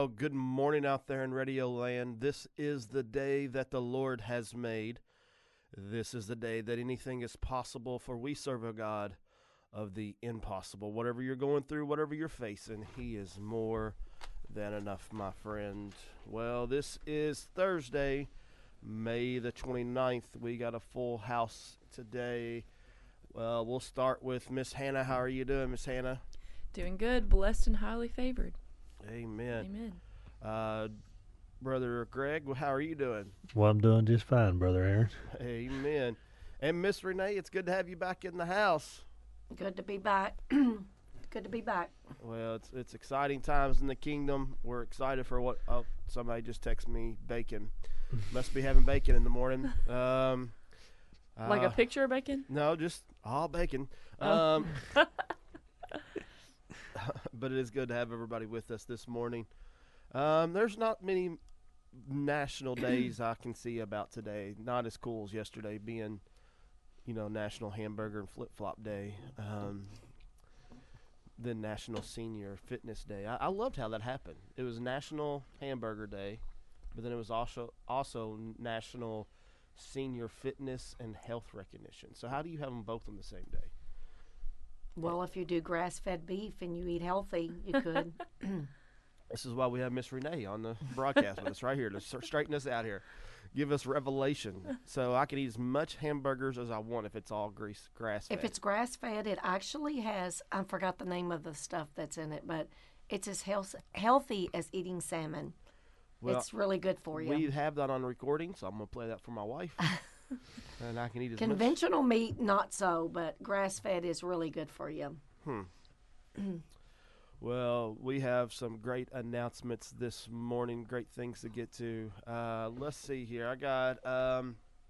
Well, good morning out there in Radio Land. This is the day that the Lord has made. This is the day that anything is possible, for we serve a God of the impossible. Whatever you're going through, whatever you're facing, He is more than enough, my friend. Well, this is Thursday, May the 29th. We got a full house today. Well, we'll start with Miss Hannah. How are you doing, Miss Hannah? Doing good, blessed and highly favored. Amen. Amen. Brother Greg, how are you doing? Well, I'm doing just fine, Brother Aaron. Amen. And Miss Renee, it's good to have you back in the house. Good to be back. Good to be back. Well, it's exciting times in the kingdom. We're excited for what. Oh, somebody just texted me bacon. Must be having bacon in the morning. Like a picture of bacon? No, just all bacon. Oh. But it is good to have everybody with us this morning. There's not many national days I can see about today. Not as cool as yesterday being, National Hamburger and Flip Flop Day. Then National Senior Fitness Day. I loved how that happened. It was National Hamburger Day, but then it was also National Senior Fitness and Health Recognition. So how do you have them both on the same day? Well, if you do grass-fed beef and you eat healthy, you could. This is why we have Miss Renee on the broadcast with us right here to straighten us out here. Give us revelation. So I can eat as much hamburgers as I want if it's all grass-fed. If it's grass-fed, it actually has, I forgot the name of the stuff that's in it, but it's as healthy as eating salmon. Well, it's really good for you. We have that on recording, so I'm going to play that for my wife. And I can eat as much. Conventional meat, not so, but grass-fed is really good for you. Well, we have some great announcements this morning, great things to get to. Let's see here. I got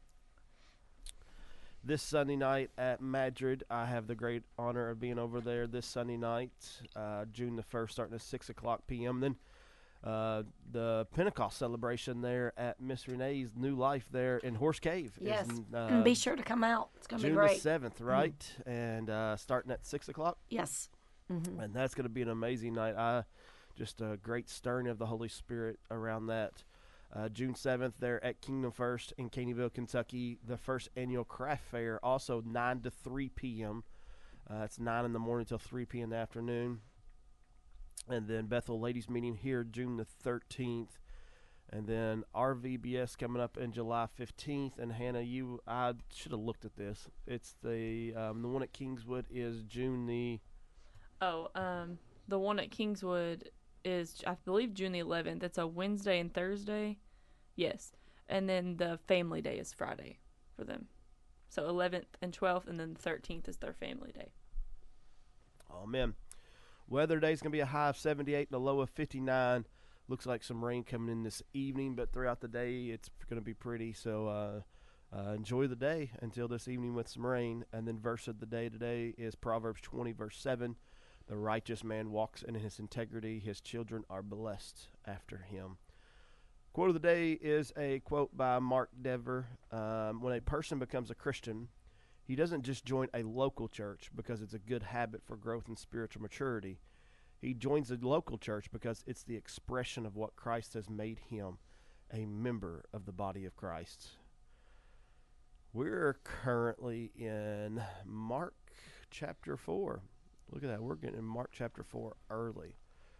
this Sunday night at Madrid. I have the great honor of being over there this Sunday night, June the 1st, starting at 6 o'clock p.m. Then the Pentecost celebration there at Miss Renee's New Life there in Horse Cave. Yes, is, be sure to come out. It's going to be great. June the 7th, right? And starting at 6 o'clock? Yes. Mm-hmm. And that's going to be an amazing night. Just a great stirring of the Holy Spirit around that. June 7th there at Kingdom First in Caneyville, Kentucky. The first annual craft fair, also 9 to 3 p.m. It's 9 in the morning till 3 p.m. in the afternoon. And then Bethel Ladies Meeting here June the 13th. And then RVBS coming up in July 15th. And Hannah, I should have looked at this. It's the one at Kingswood is June the... The one at Kingswood is, I believe, June the 11th. It's a Wednesday and Thursday. Yes. And then the family day is Friday for them. So 11th and 12th, and then the 13th is their family day. Oh, man. Weather today is going to be a high of 78 and a low of 59. Looks like some rain coming in this evening, but throughout the day it's going to be pretty. So enjoy the day until this evening with some rain. And then verse of the day today is Proverbs 20, verse 7. The righteous man walks in his integrity. His children are blessed after him. Quote of the day is a quote by Mark Dever. When a person becomes a Christian, he doesn't just join a local church because it's a good habit for growth and spiritual maturity. He joins a local church because it's the expression of what Christ has made him, a member of the body of Christ. We're currently in Mark chapter 4. Look at that. We're getting in Mark chapter 4 early.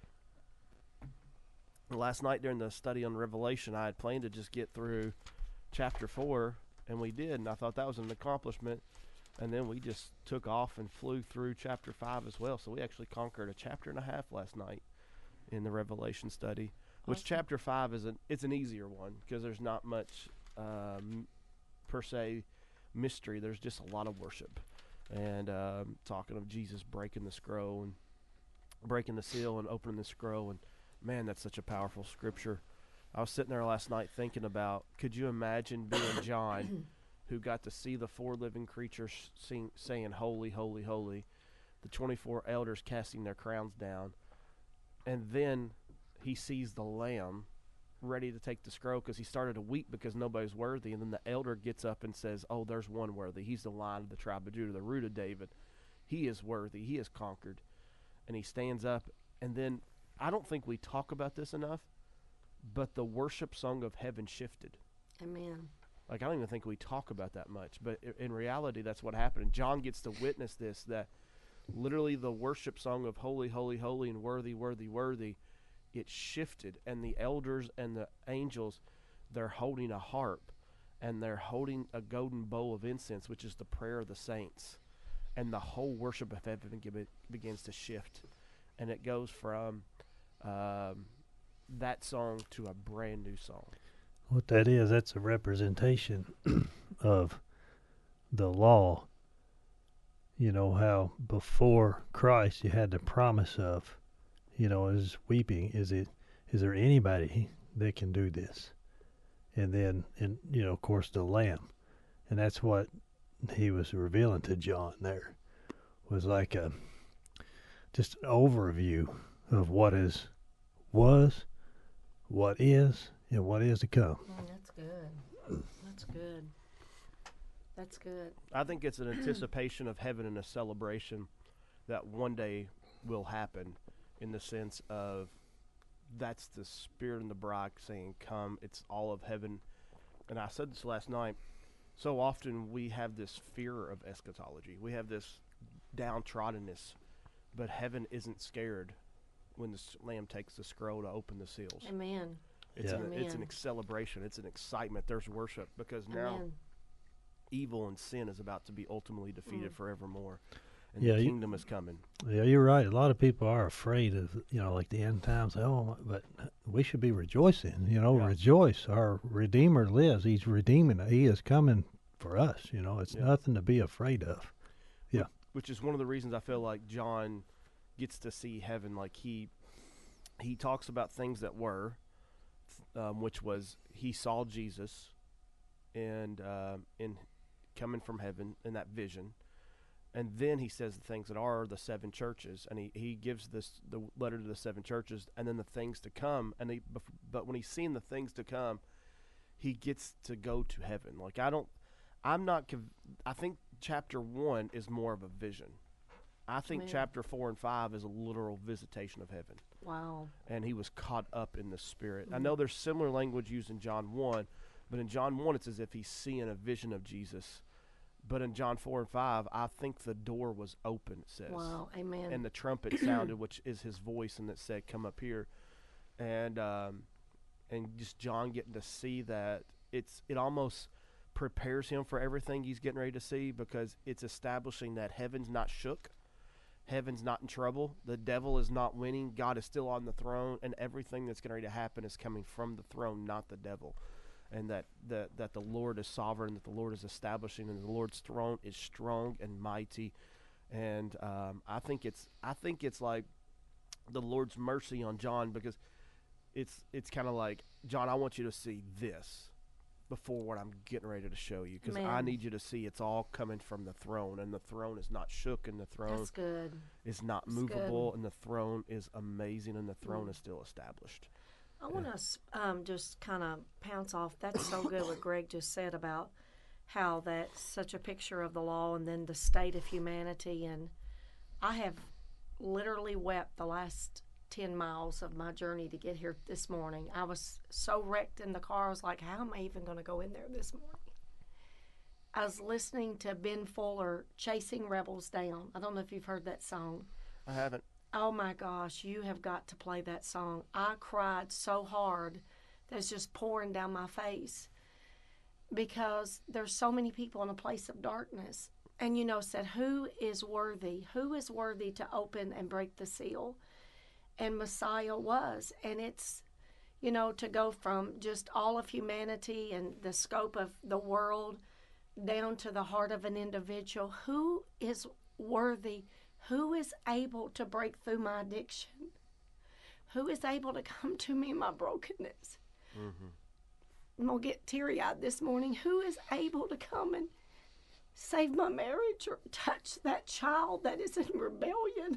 Last night during the study on Revelation, I had planned to just get through chapter 4, and we did, and I thought that was an accomplishment. And then we just took off and flew through chapter 5 as well. So we actually conquered a chapter and a half last night in the Revelation study, which Awesome. chapter 5 it's an easier one because there's not much per se mystery. There's just a lot of worship. And talking of Jesus breaking the scroll and breaking the seal and opening the scroll. And, man, that's such a powerful scripture. I was sitting there last night thinking about, could you imagine being John who got to see the four living creatures saying, holy, holy, holy, the 24 elders casting their crowns down. And then he sees the Lamb ready to take the scroll because he started to weep because nobody's worthy. And then the elder gets up and says, oh, there's one worthy. He's the Lion of the tribe of Judah, the root of David. He is worthy. He has conquered. And he stands up, and then I don't think we talk about this enough, but the worship song of heaven shifted. Amen. Like, I don't even think we talk about that much, but in reality, that's what happened. And John gets to witness this, that literally the worship song of holy, holy, holy, and worthy, worthy, worthy, it shifted. And the elders and the angels, they're holding a harp, and they're holding a golden bowl of incense, which is the prayer of the saints. And the whole worship of heaven begins to shift. And it goes from that song to a brand new song. What that is, that's a representation of the law. You know, how before Christ you had the promise of, is weeping. Is there anybody that can do this? And then, of course, the Lamb. And that's what he was revealing to John there. Was like just an overview of what was, what is, and what is to come. That's good. That's good. That's good. I think it's an anticipation of heaven and a celebration that one day will happen, in the sense of that's the Spirit and the bride saying, come. It's all of heaven. And I said this last night. So often we have this fear of eschatology. We have this downtroddenness, but heaven isn't scared when the Lamb takes the scroll to open the seals. Amen. It's Amen. an celebration. It's an excitement. There's worship, because now Amen. evil and sin is about to be ultimately defeated forevermore, and Yeah, the kingdom is coming. Yeah, you're right. A lot of people are afraid of, like the end times. Oh, but we should be rejoicing. Yeah. Rejoice. Our Redeemer lives. He's redeeming. He is coming for us. It's nothing to be afraid of. Yeah. Which is one of the reasons I feel like John gets to see heaven. Like he talks about things that were, which was he saw Jesus, and in coming from heaven in that vision. And then he says the things that are the seven churches, and he gives the letter to the seven churches, and then the things to come. But when he's seeing the things to come, he gets to go to heaven. Like I think chapter 1 is more of a vision. I think Amen. chapter 4 and 5 is a literal visitation of heaven. Wow. And he was caught up in the Spirit. I know there's similar language used in John 1, but in John 1 it's as if he's seeing a vision of Jesus. But in John 4 and 5, I think the door was open, it says. Wow. Amen. And the trumpet sounded, which is his voice, and it said, come up here. And just John getting to see that, it almost prepares him for everything he's getting ready to see, because it's establishing that heaven's not shook. Heaven's not in trouble. The devil is not winning. God is still on the throne, and everything that's getting ready to happen is coming from the throne, not the devil. And that the Lord is sovereign, that the Lord is establishing, and the Lord's throne is strong and mighty. And I think it's like the Lord's mercy on John, because it's kind of like, John, I want you to see this before what I'm getting ready to show you, because I need you to see it's all coming from the throne, and the throne is not shook, and the throne That's good. is not That's movable, good. and the throne is amazing, and the throne is still established. I want to just kind of pounce off. That's so good what Greg just said about how that's such a picture of the law and then the state of humanity. And I have literally wept the last 10 miles of my journey to get here this morning. I was so wrecked in the car. I was like, how am I even going to go in there this morning? I was listening to Ben Fuller, Chasing Rebels Down. I don't know if you've heard that song. I haven't. Oh my gosh, you have got to play that song. I cried so hard that it's just pouring down my face, because there's so many people in a place of darkness. And said, who is worthy? Who is worthy to open and break the seal? And Messiah was. And it's, to go from just all of humanity and the scope of the world down to the heart of an individual. Who is worthy? Who is able to break through my addiction? Who is able to come to me in my brokenness? Mm-hmm. I'm going to get teary-eyed this morning. Who is able to come and save my marriage or touch that child that is in rebellion?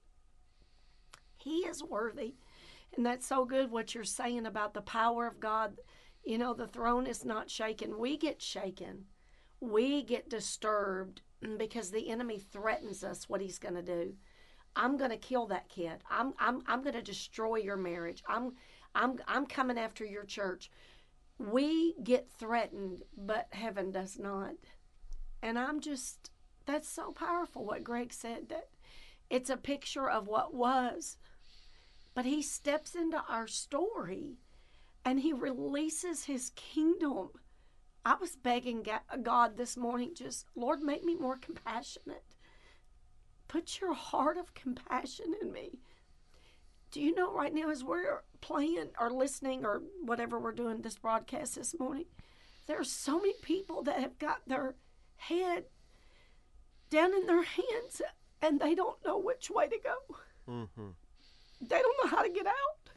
He is worthy. And that's so good what you're saying about the power of God. The throne is not shaken. We get shaken. We get disturbed because the enemy threatens us what he's going to do. I'm going to kill that kid. I'm going to destroy your marriage. I'm coming after your church. We get threatened, but heaven does not. And that's so powerful what Greg said, that it's a picture of what was. But he steps into our story and he releases his kingdom. I was begging God this morning, just, Lord, make me more compassionate. Put your heart of compassion in me. Do you know right now, as we're playing or listening or whatever we're doing this broadcast this morning, there are so many people that have got their head down in their hands and they don't know which way to go. Mm-hmm. They don't know how to get out.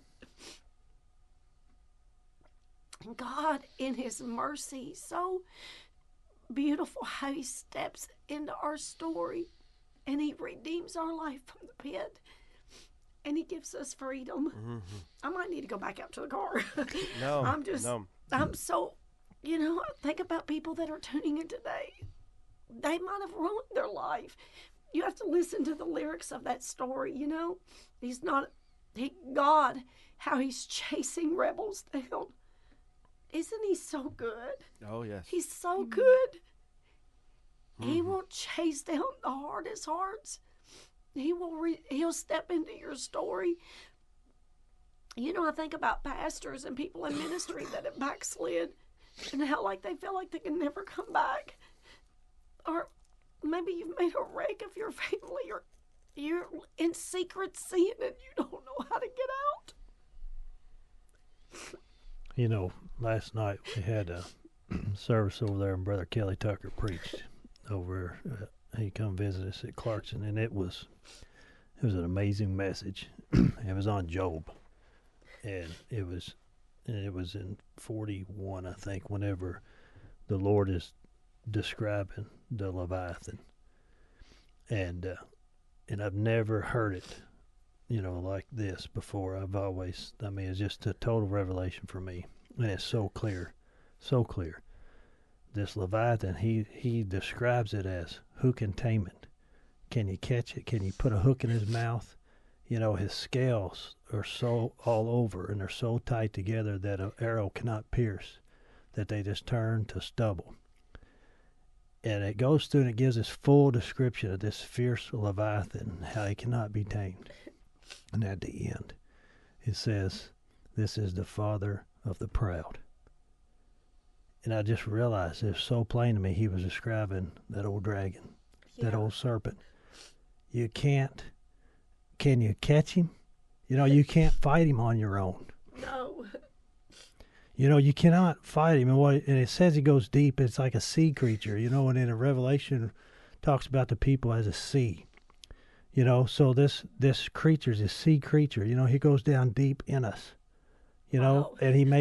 And God, in his mercy, so beautiful how he steps into our story and he redeems our life from the pit. And he gives us freedom. Mm-hmm. I might need to go back out to the car. No, I'm so, think about people that are tuning in today. They might have ruined their life. You have to listen to the lyrics of that story, God, how he's chasing rebels down. Isn't he so good? Oh, yes. He's so good. He will chase down the hardest hearts. He'll step into your story. I think about pastors and people in ministry that have backslid and how they feel like they can never come back. Or maybe you've made a wreck of your family, or you're in secret sin and you don't know how to get out. Last night we had a service over there and Brother Kelly Tucker preached over. He come visit us at Clarkson, and it was an amazing message. It was on Job, and it was in 41, I think, whenever the Lord is describing the Leviathan, and I've never heard it, like this before. It's just a total revelation for me, and it's so clear. This Leviathan, he describes it as, who can tame it? Can you catch it? Can you put a hook in his mouth? His scales are so all over and they're so tight together that an arrow cannot pierce, that they just turn to stubble. And it goes through and it gives this full description of this fierce Leviathan, how he cannot be tamed. And at the end, it says, this is the father of the proud. And I just realized, it was so plain to me, he was describing that old dragon, that old serpent. Can you catch him? You can't fight him on your own. No. You cannot fight him. And it says he goes deep. It's like a sea creature, and in a Revelation talks about the people as a sea. So this creature is a sea creature. He goes down deep in us. Wow. And you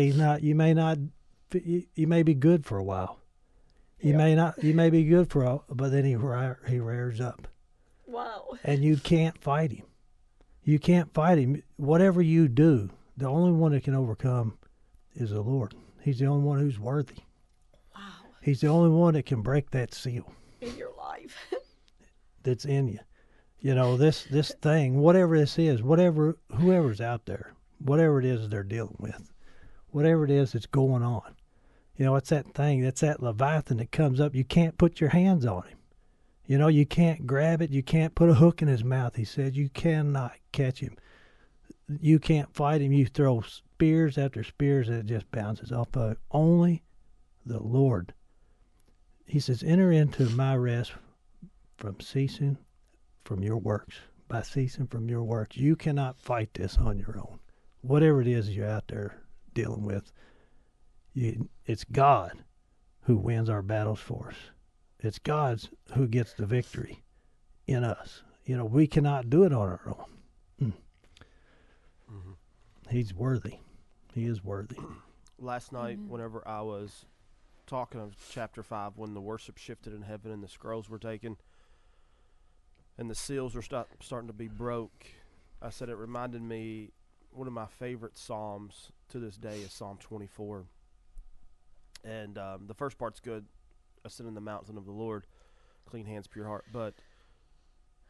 may be good for a while. You may be good for a while, but then he rears up. Wow. And you can't fight him. You can't fight him. Whatever you do, the only one that can overcome is the Lord. He's the only one who's worthy. Wow. He's the only one that can break that seal In your life. that's in you. This thing, whatever this is, whoever's out there, whatever it is they're dealing with, whatever it is that's going on, it's that thing, that's that Leviathan that comes up. You can't put your hands on him. You can't grab it. You can't put a hook in his mouth. He said you cannot catch him. You can't fight him. You throw spears after spears and it just bounces off of it. Only the Lord. He says, enter into my rest from ceasing from your works. By ceasing from your works. You cannot fight this on your own. Whatever it is you're out there dealing with, it's God who wins our battles for us. It's God who gets the victory in us. We cannot do it on our own. Mm-hmm. He's worthy. He is worthy. Last night, whenever I was talking of chapter 5, when the worship shifted in heaven and the scrolls were taken and the seals were starting to be broke, I said it reminded me, one of my favorite Psalms to this day is Psalm 24. And the first part's good. Ascend in the mountain of the Lord, clean hands, pure heart. But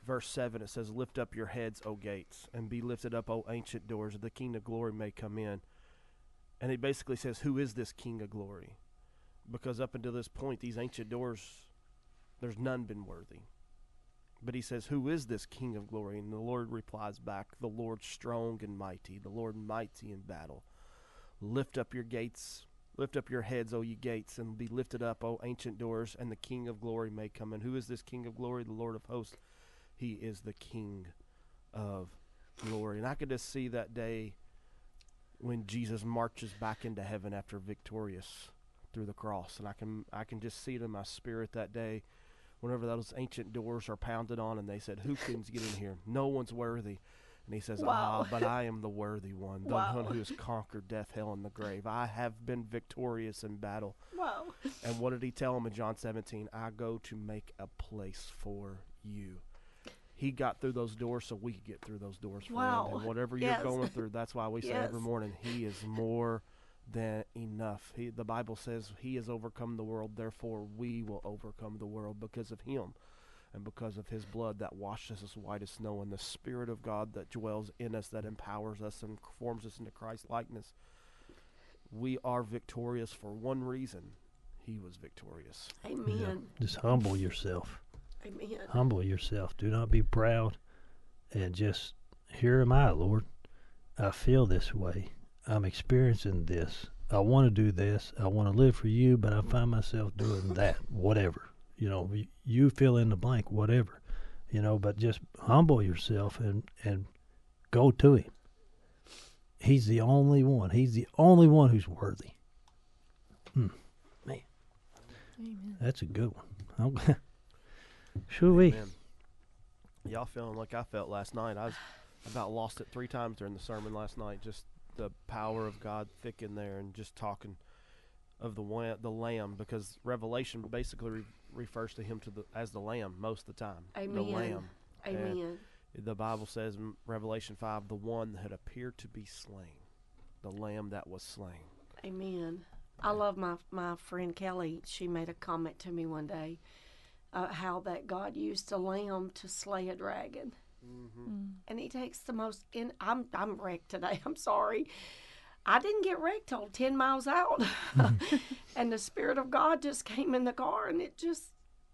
verse 7, it says, "Lift up your heads, O gates, and be lifted up, O ancient doors, that the King of glory may come in." And he basically says, who is this King of glory? Because up until this point, these ancient doors, there's none been worthy. But he says, who is this King of glory? And the Lord replies back, the Lord strong and mighty, the Lord mighty in battle. Lift up your gates, lift up your heads, O ye gates, and be lifted up, O ancient doors, and the King of glory may come in. Who is this King of glory? The Lord of hosts. He is the King of glory. And I could just see that day when Jesus marches back into heaven after victorious through the cross. And I can just see it in my spirit that day whenever those ancient doors are pounded on and they said, who can get in here? No one's worthy. And he says, Wow. but I am the worthy one, the Wow. one who has conquered death, hell, and the grave. I have been victorious in battle. Wow. And what did he tell him in John 17? I go to make a place for you. He got through those doors so we could get through those doors, friend. Wow. And whatever you're Yes. going through, that's why we say Yes. every morning, he is more than enough. The Bible says he has overcome the world, therefore we will overcome the world because of him and because of his blood that washes us white as snow, and the Spirit of God that dwells in us, that empowers us and forms us into Christ likeness. We are victorious for one reason. He was victorious. Amen. Yeah. Just humble yourself. Amen. Humble yourself. Do not be proud. And just, here am I, Lord. I feel this way. I'm experiencing this. I want to do this. I want to live for you, but I find myself doing that. Whatever. You know, you fill in the blank, whatever. You know, but just humble yourself and go to him. He's the only one. He's the only one who's worthy. Man, Amen. that's a good one. Should we? Amen. Y'all feeling like I felt last night. I about lost it 3 times during the sermon last night. Just the power of God thick in there, and just talking of the Lamb, because Revelation basically refers to him as the Lamb most of the time. Amen. The Lamb. Amen. The Bible says in Revelation 5, the one that had appeared to be slain, the Lamb that was slain. Amen. I love my friend Kelly. She made a comment to me one day how that God used a lamb to slay a dragon. Mm-hmm. And he takes the most I'm wrecked today. I'm sorry. I didn't get wrecked till 10 miles out. And the Spirit of God just came in the car, and it just,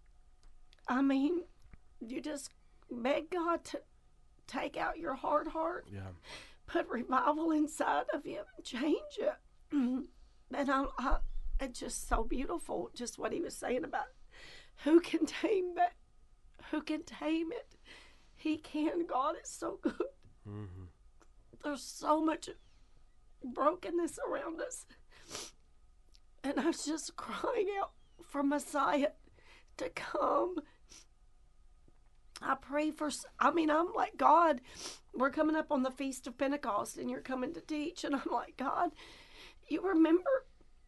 you just beg God to take out your hard heart, Yeah. put revival inside of you, and change it. And it's just so beautiful, just what he was saying about who can tame that? Who can tame it? He can. God is so good. Mm-hmm. There's so much brokenness around us. And I was just crying out for Messiah to come. I pray I'm like, God, we're coming up on the Feast of Pentecost and you're coming to teach. And I'm like, God, you remember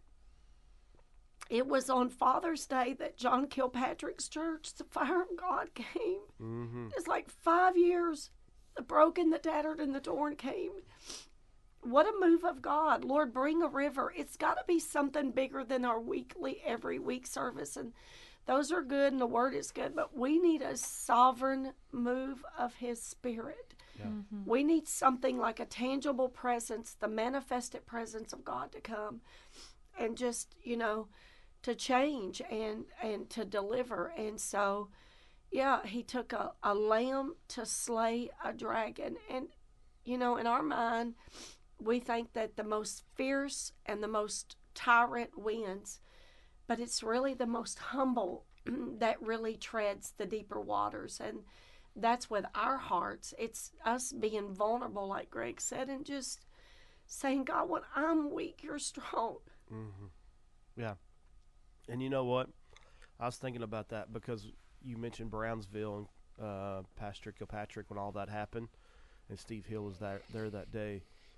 it was on Father's Day that John Kilpatrick's church, the fire of God came. Mm-hmm. It's like 5 years, the broken, the tattered, and the torn came. What a move of God. Lord, bring a river. It's got to be something bigger than our every week service. And those are good and the word is good, but we need a sovereign move of his Spirit. Yeah. Mm-hmm. We need something like a tangible presence, the manifested presence of God to come and just, to change and to deliver. And so, yeah, he took a lamb to slay a dragon. And, in our mind, we think that the most fierce and the most tyrant wins, but it's really the most humble that really treads the deeper waters. And that's with our hearts. It's us being vulnerable, like Greg said, and just saying, God, when I'm weak, you're strong. Mm-hmm. Yeah. And you know what? I was thinking about that because you mentioned Brownsville and Pastor Kilpatrick when all that happened, and Steve Hill was there that day.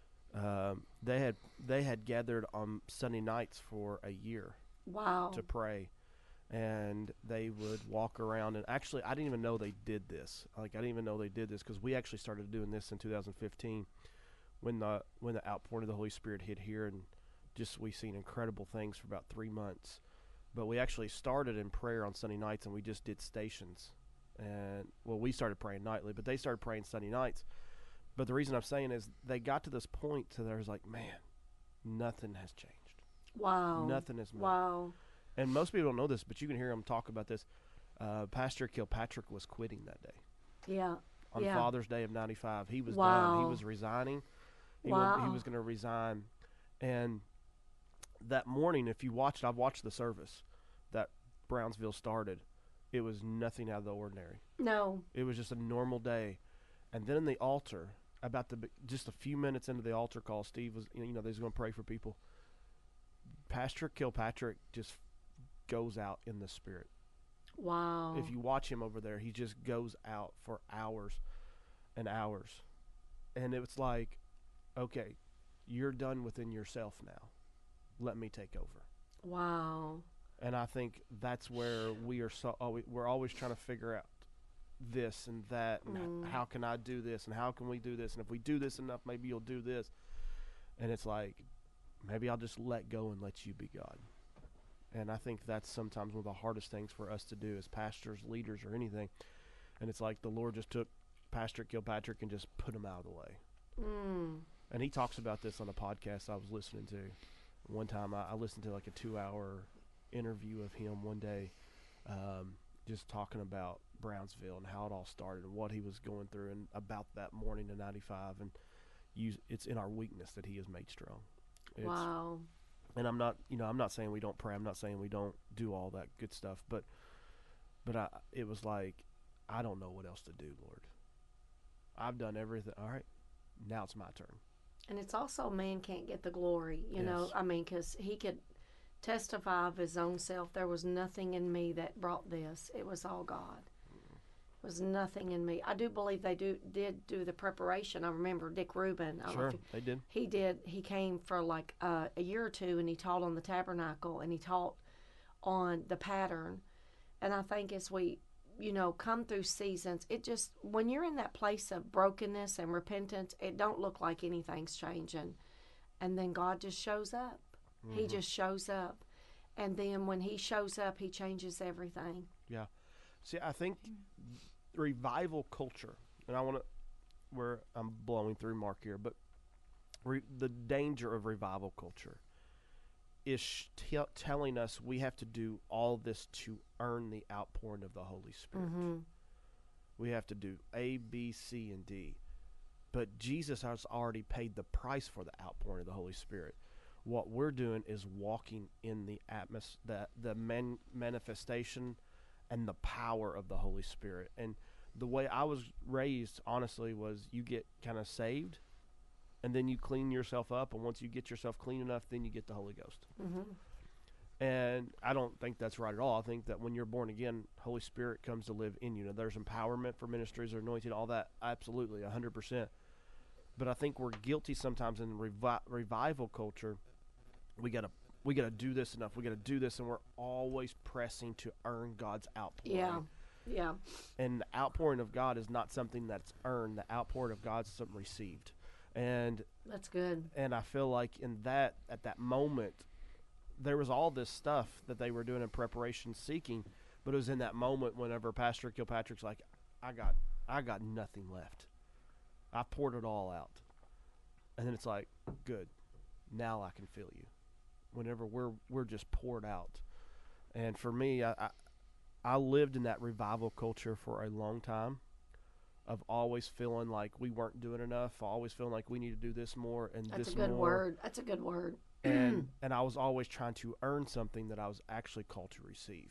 They had gathered on Sunday nights for a year Wow. to pray, and they would walk around. And actually, I didn't even know they did this. I didn't even know they did this because we actually started doing this in 2015 when the outpouring of the Holy Spirit hit here, and just we seen incredible things for about 3 months. But we actually started in prayer on Sunday nights, and we just did stations And well, we started praying nightly, but they started praying Sunday nights. But the reason I'm saying is they got to this point to there's like, man, nothing has changed. Wow. Nothing has moved. Wow. And most people don't know this, but you can hear them talk about this. Pastor Kilpatrick was quitting that day. Yeah. On Yeah. Father's Day of '95, he was Wow. done. He was resigning. He Wow. was going to resign. And that morning, if you watched, I've watched the service that Brownsville started. It was nothing out of the ordinary. No. It was just a normal day. And then in the altar, just a few minutes into the altar call, Steve was, they was going to pray for people. Pastor Kilpatrick just goes out in the spirit. Wow. If you watch him over there, he just goes out for hours and hours. And it's like, okay, you're done within yourself now. Let me take over. Wow. And I think that's where we're always trying to figure out this and that, and how can I do this, and how can we do this, and if we do this enough, maybe you'll do this. And it's like, maybe I'll just let go and let you be God. And I think that's sometimes one of the hardest things for us to do as pastors, leaders, or anything. And it's like the Lord just took Pastor Kilpatrick and just put him out of the way. And he talks about this on a podcast I was listening to. One time I listened to like a 2-hour interview of him one day, just talking about Brownsville and how it all started and what he was going through and about that morning in '95. And it's in our weakness that he is made strong. Wow. And I'm not saying we don't pray. I'm not saying we don't do all that good stuff. But it was like, I don't know what else to do, Lord. I've done everything. All right, now it's my turn. And it's also man can't get the glory, you Yes. know. I mean, because he could testify of his own self. There was nothing in me that brought this. It was all God. It was nothing in me. I do believe they did do the preparation. I remember Dick Rubin. I don't know Sure, if they did. He did. He came for like a year or two, and he taught on the tabernacle, and he taught on the pattern. And I think as we, come through seasons, it just, when you're in that place of brokenness and repentance, it don't look like anything's changing. And then God just shows up. He just shows up. And then when he shows up, he changes everything. Yeah. See, I think revival culture, and I'm blowing through Mark here, but the danger of revival culture is telling us we have to do all this to earn the outpouring of the Holy Spirit. We have to do A, B, C, and D. But Jesus has already paid the price for the outpouring of the Holy Spirit. What we're doing is walking in the atmosphere, the manifestation and the power of the Holy Spirit. And the way I was raised, honestly, was you get kind of saved, and then you clean yourself up, and once you get yourself clean enough, then you get the Holy Ghost. And I don't think that's right at all. I think that when you're born again, Holy Spirit comes to live in you. Now, there's empowerment for ministries or anointing, all that, absolutely, 100%. But I think we're guilty sometimes in revival culture. We gotta do this enough. We gotta do this, and we're always pressing to earn God's outpouring. Yeah. And the outpouring of God is not something that's earned. The outpouring of God is something received. And That's good. And I feel like at that moment, there was all this stuff that they were doing in preparation, seeking, but it was in that moment whenever Pastor Kilpatrick's like, I got nothing left. I poured it all out. And then it's like, good. Now I can feel you. Whenever we're just poured out. And for me, I lived in that revival culture for a long time, of always feeling like we weren't doing enough, always feeling like we need to do this more and That's this a good more. word. That's a good word. And I was always trying to earn something that I was actually called to receive.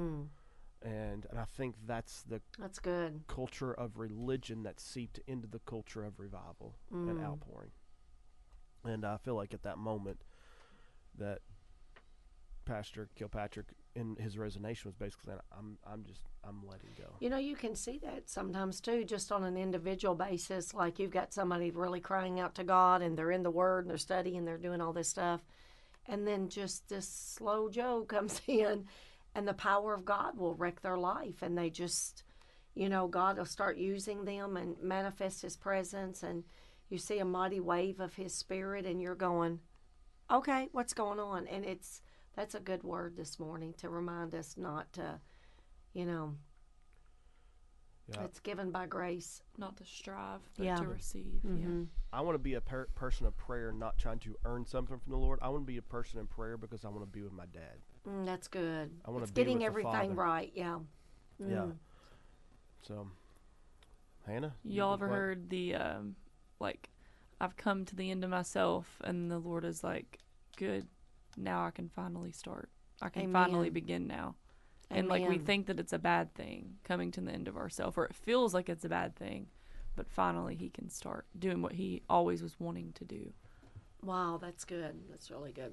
And I think that's good. culture of religion that seeped into the culture of revival and outpouring. And I feel like at that moment that Pastor Kilpatrick in his resignation was basically saying, I'm letting go. You can see that sometimes too, just on an individual basis. Like you've got somebody really crying out to God, and they're in the Word, and they're studying, they're doing all this stuff, and then just this slow Joe comes in, and the power of God will wreck their life, and they just, God will start using them and manifest His presence, and you see a mighty wave of His Spirit, and you're going, okay, what's going on? And that's a good word this morning to remind us not to, Yeah. It's given by grace. Not to strive, but Yeah. to receive. Mm-hmm. I want to be a person of prayer, not trying to earn something from the Lord. I want to be a person in prayer because I want to be with my dad. That's good. I wanna It's be getting with the everything Father. right. Yeah. Yeah. So, Hannah, Yeah. Y'all you ever what? heard the like, I've come to the end of myself, and the Lord is like, good, now I can finally start. I can finally Amen. begin now. And like we Amen. think that it's a bad thing coming to the end of ourselves, or it feels like it's a bad thing, but finally he can start doing what he always was wanting to do. Wow, that's good. That's really good.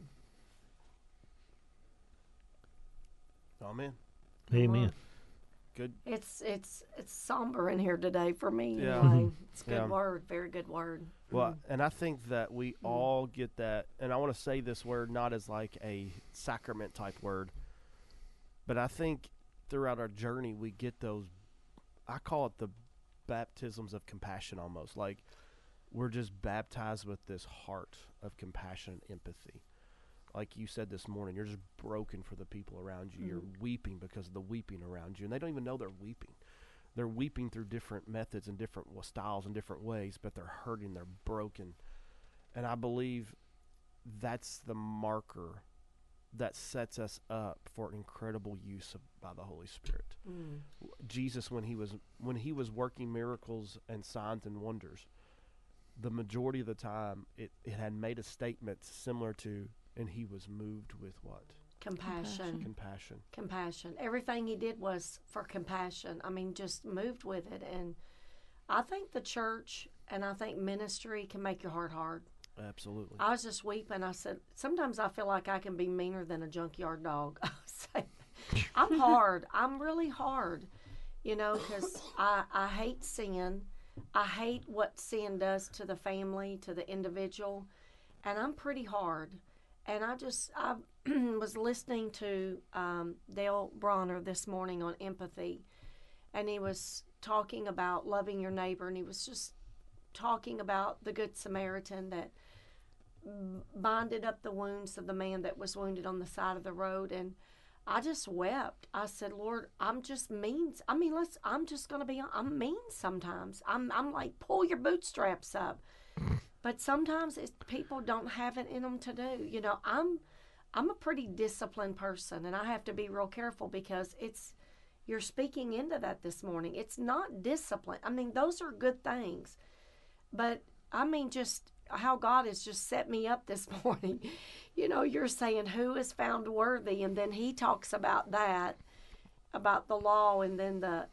Amen. Amen. Good. It's somber in here today for me. Yeah. Anyway, it's a good Yeah. word. Very good word. Well, and I think that we all get that, and I want to say this word not as like a sacrament type word, but I think throughout our journey we get those, I call it the baptisms of compassion almost. Like we're just baptized with this heart of compassion and empathy. Like you said this morning, you're just broken for the people around you. You're weeping because of the weeping around you, and they don't even know they're weeping. They're weeping through different methods and different styles and different ways, but they're hurting, they're broken. And I believe that's the marker that sets us up for incredible use by the Holy Spirit. Jesus, when he was working miracles and signs and wonders, the majority of the time it had made a statement similar to, and he was moved with what? Compassion. Compassion. Everything he did was for compassion. I mean, just moved with it. And I think the church and I think ministry can make your heart hard. Absolutely. I was just weeping. I said, sometimes I feel like I can be meaner than a junkyard dog. I'm hard. I'm really hard, because I hate sin. I hate what sin does to the family, to the individual. And I'm pretty hard. And I was listening to Dale Bronner this morning on empathy, and he was talking about loving your neighbor, and he was just talking about the Good Samaritan that binded up the wounds of the man that was wounded on the side of the road. And I just wept. I said, Lord, I'm just mean. I mean, I'm just going to be, I'm mean sometimes. I'm like, pull your bootstraps up. But sometimes people don't have it in them to do. I'm a pretty disciplined person, and I have to be real careful because you're speaking into that this morning. It's not discipline. I mean, those are good things. But, I mean, just how God has just set me up this morning. You're saying who is found worthy, and then he talks about that, about the law, and then the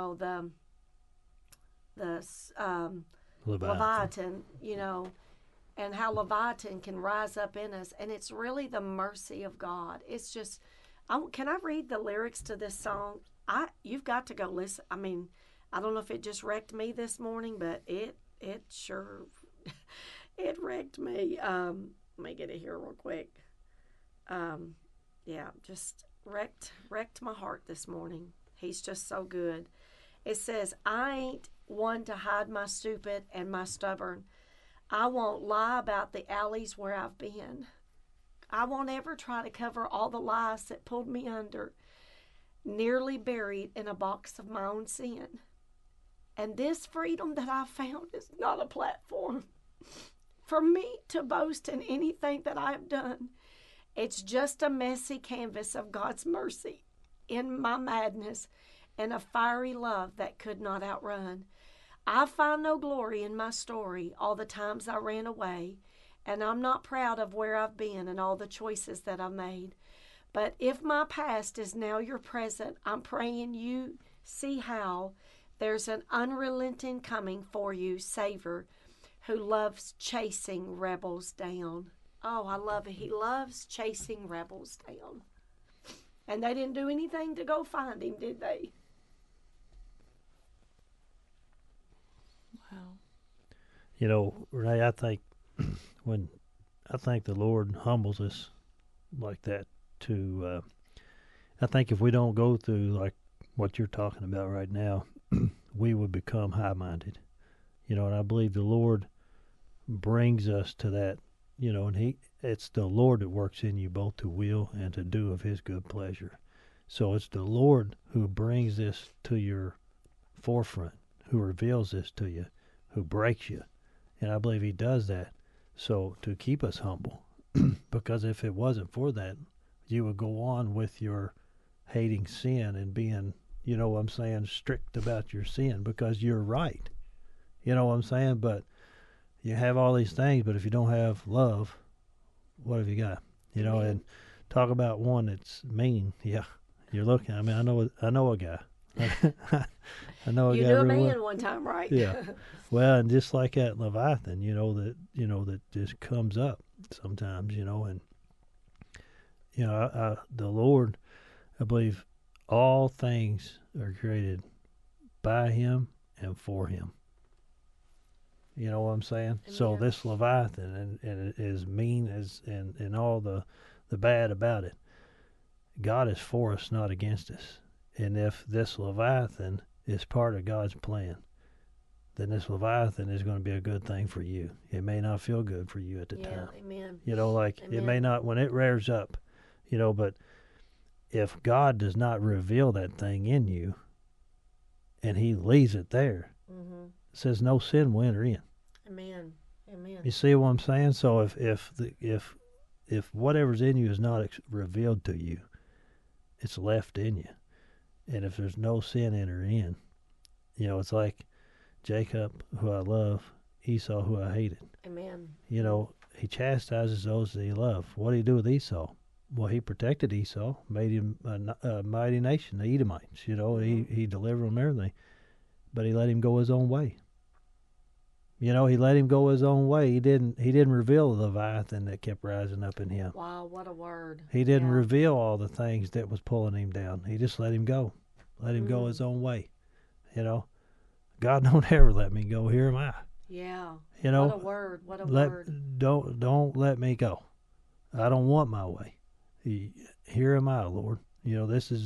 Leviathan, and how Leviathan can rise up in us. And it's really the mercy of God. It's just, can I read the lyrics to this song? You've got to go listen. I mean, I don't know if it just wrecked me this morning, but it sure, it wrecked me. Let me get it here real quick. Yeah, just wrecked my heart this morning. He's just so good. It says, I ain't one to hide my stupid and my stubborn. I won't lie about the alleys where I've been. I won't ever try to cover all the lies that pulled me under, nearly buried in a box of my own sin. And this freedom that I found is not a platform for me to boast in anything that I have done. It's just a messy canvas of God's mercy in my madness and a fiery love that could not outrun. I find no glory in my story, all the times I ran away, and I'm not proud of where I've been and all the choices that I've made. But if my past is now your present, I'm praying you see how there's an unrelenting coming for you, Savior, who loves chasing rebels down. Oh, I love it. He loves chasing rebels down. And they didn't do anything to go find him, did they? Wow. Renee, I think the Lord humbles us like that I think if we don't go through like what you're talking about right now, we would become high-minded. And I believe the Lord brings us to that, and it's the Lord that works in you both to will and to do of his good pleasure. So it's the Lord who brings this to your forefront, who reveals this to you, who breaks you. And I believe he does that so to keep us humble. Because if it wasn't for that, you would go on with your hating sin and being, you know what I'm saying, strict about your sin because you're right. You know what I'm saying? But you have all these things, but if you don't have love, what have you got? You know, and talk about one that's mean. Yeah, you're looking. I mean, I know a guy. I know a You guy. knew a real well. man one time, right? Yeah. Well, and just like that Leviathan, that just comes up sometimes, and the Lord, I believe, all things are created by Him and for Him. You know what I'm saying? Amen. So this Leviathan and it is mean as and all the bad about it. God is for us, not against us. And if this Leviathan is part of God's plan, then this Leviathan is going to be a good thing for you. It may not feel good for you at the time. Amen. It may not when it rears up, but if God does not reveal that thing in you and He leaves it there, it says no sin will enter in. Amen. You see what I'm saying? So if whatever's in you is not revealed to you, it's left in you. And if there's no sin enter in, it's like Jacob, who I love, Esau, who I hated. Amen. He chastises those that he loved. What did he do with Esau? Well, he protected Esau, made him a mighty nation, the Edomites. He delivered them everything, but he let him go his own way. He let him go his own way. He didn't reveal the Leviathan that kept rising up in him. Wow, what a word. He didn't reveal all the things that was pulling him down. He just let him go. Let him go his own way. God don't ever let me go. Here am I. Yeah. What a word. What a word. Don't let me go. I don't want my way. Here am I, Lord. Here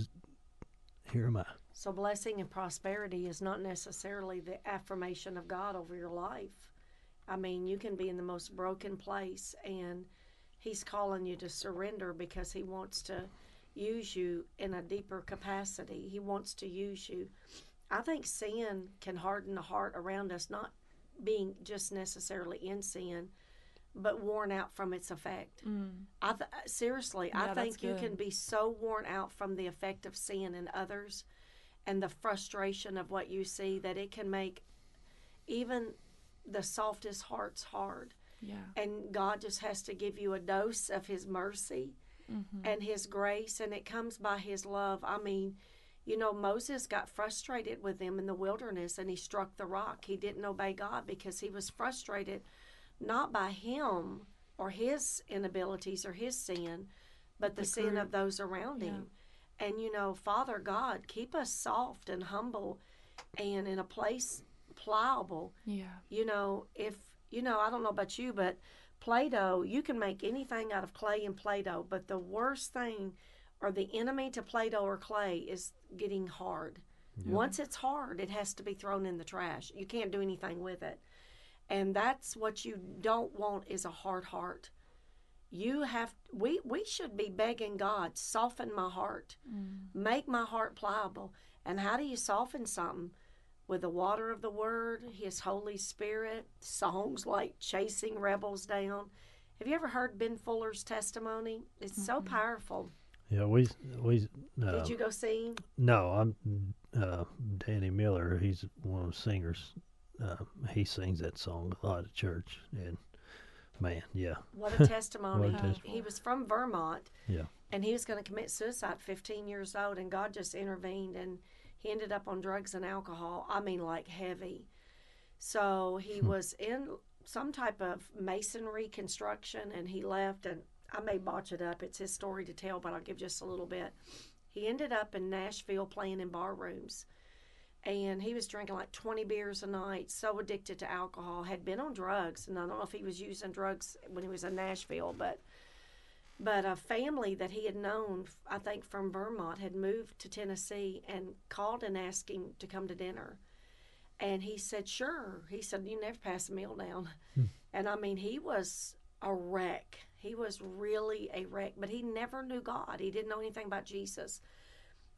am I. So blessing and prosperity is not necessarily the affirmation of God over your life. I mean, you can be in the most broken place and He's calling you to surrender because He wants to use you in a deeper capacity. He wants to use you. I think sin can harden the heart around us, not being just necessarily in sin, but worn out from its effect. Seriously, I think you can be so worn out from the effect of sin in others and the frustration of what you see that it can make even the softest hearts hard. Yeah. And God just has to give you a dose of His mercy and His grace, and it comes by His love. I mean, Moses got frustrated with them in the wilderness and he struck the rock. He didn't obey God because he was frustrated not by him or his inabilities or his sin, but the sin of those around him. And, Father God, keep us soft and humble and in a place pliable. Yeah. If, I don't know about you, but Play-Doh, you can make anything out of clay and Play-Doh, but the worst thing or the enemy to Play-Doh or clay is getting hard. Yep. Once it's hard, it has to be thrown in the trash. You can't do anything with it. And that's what you don't want is a hard heart. We should be begging God, soften my heart, make my heart pliable. And how do you soften something? With the water of the Word, His Holy Spirit, songs like Chasing Rebels Down. Have you ever heard Ben Fuller's testimony? It's so powerful. Yeah, we Did you go see him? No, I'm Danny Miller. He's one of the singers. He sings that song a lot at church, and man, yeah. What a testimony. What a testimony. He was from Vermont. Yeah. And he was going to commit suicide 15 years old, and God just intervened, and he ended up on drugs and alcohol. I mean, like heavy. So he was in some type of masonry construction, and he left, and I may botch it up. It's his story to tell, but I'll give just a little bit. He ended up in Nashville playing in bar rooms, and he was drinking like 20 beers a night, so addicted to alcohol, had been on drugs, and I don't know if he was using drugs when he was in Nashville, but a family that he had known, I think from Vermont, had moved to Tennessee and called and asked him to come to dinner. And he said, sure. He said, you never pass a meal down. And I mean, he was a wreck. He was really a wreck, but he never knew God. He didn't know anything about Jesus.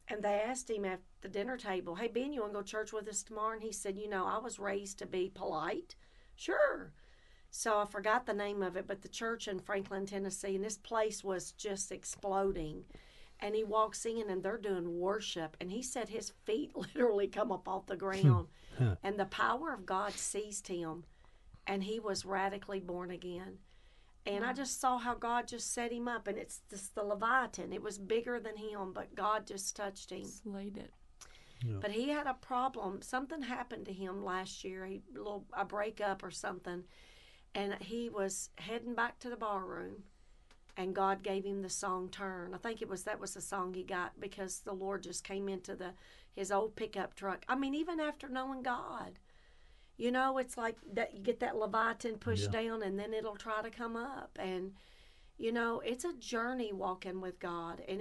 And they asked him at the dinner table, "Hey, Ben, you want to go to church with us tomorrow?" And he said, I was raised to be polite. Sure. So I forgot the name of it, but the church in Franklin, Tennessee, and this place was just exploding. And he walks in and they're doing worship. And he said his feet literally come up off the ground. And the power of God seized him. And he was radically born again. And I just saw how God just set him up. And it's just the Leviathan. It was bigger than him, but God just touched him. Slayed it. Yeah. But he had a problem. Something happened to him last year, a breakup or something. And he was heading back to the bar room. And God gave him the song "Turn." I think that was the song he got because the Lord just came into his old pickup truck. I mean, even after knowing God, it's like that you get that Leviathan pushed down, and then it'll try to come up. And it's a journey walking with God, and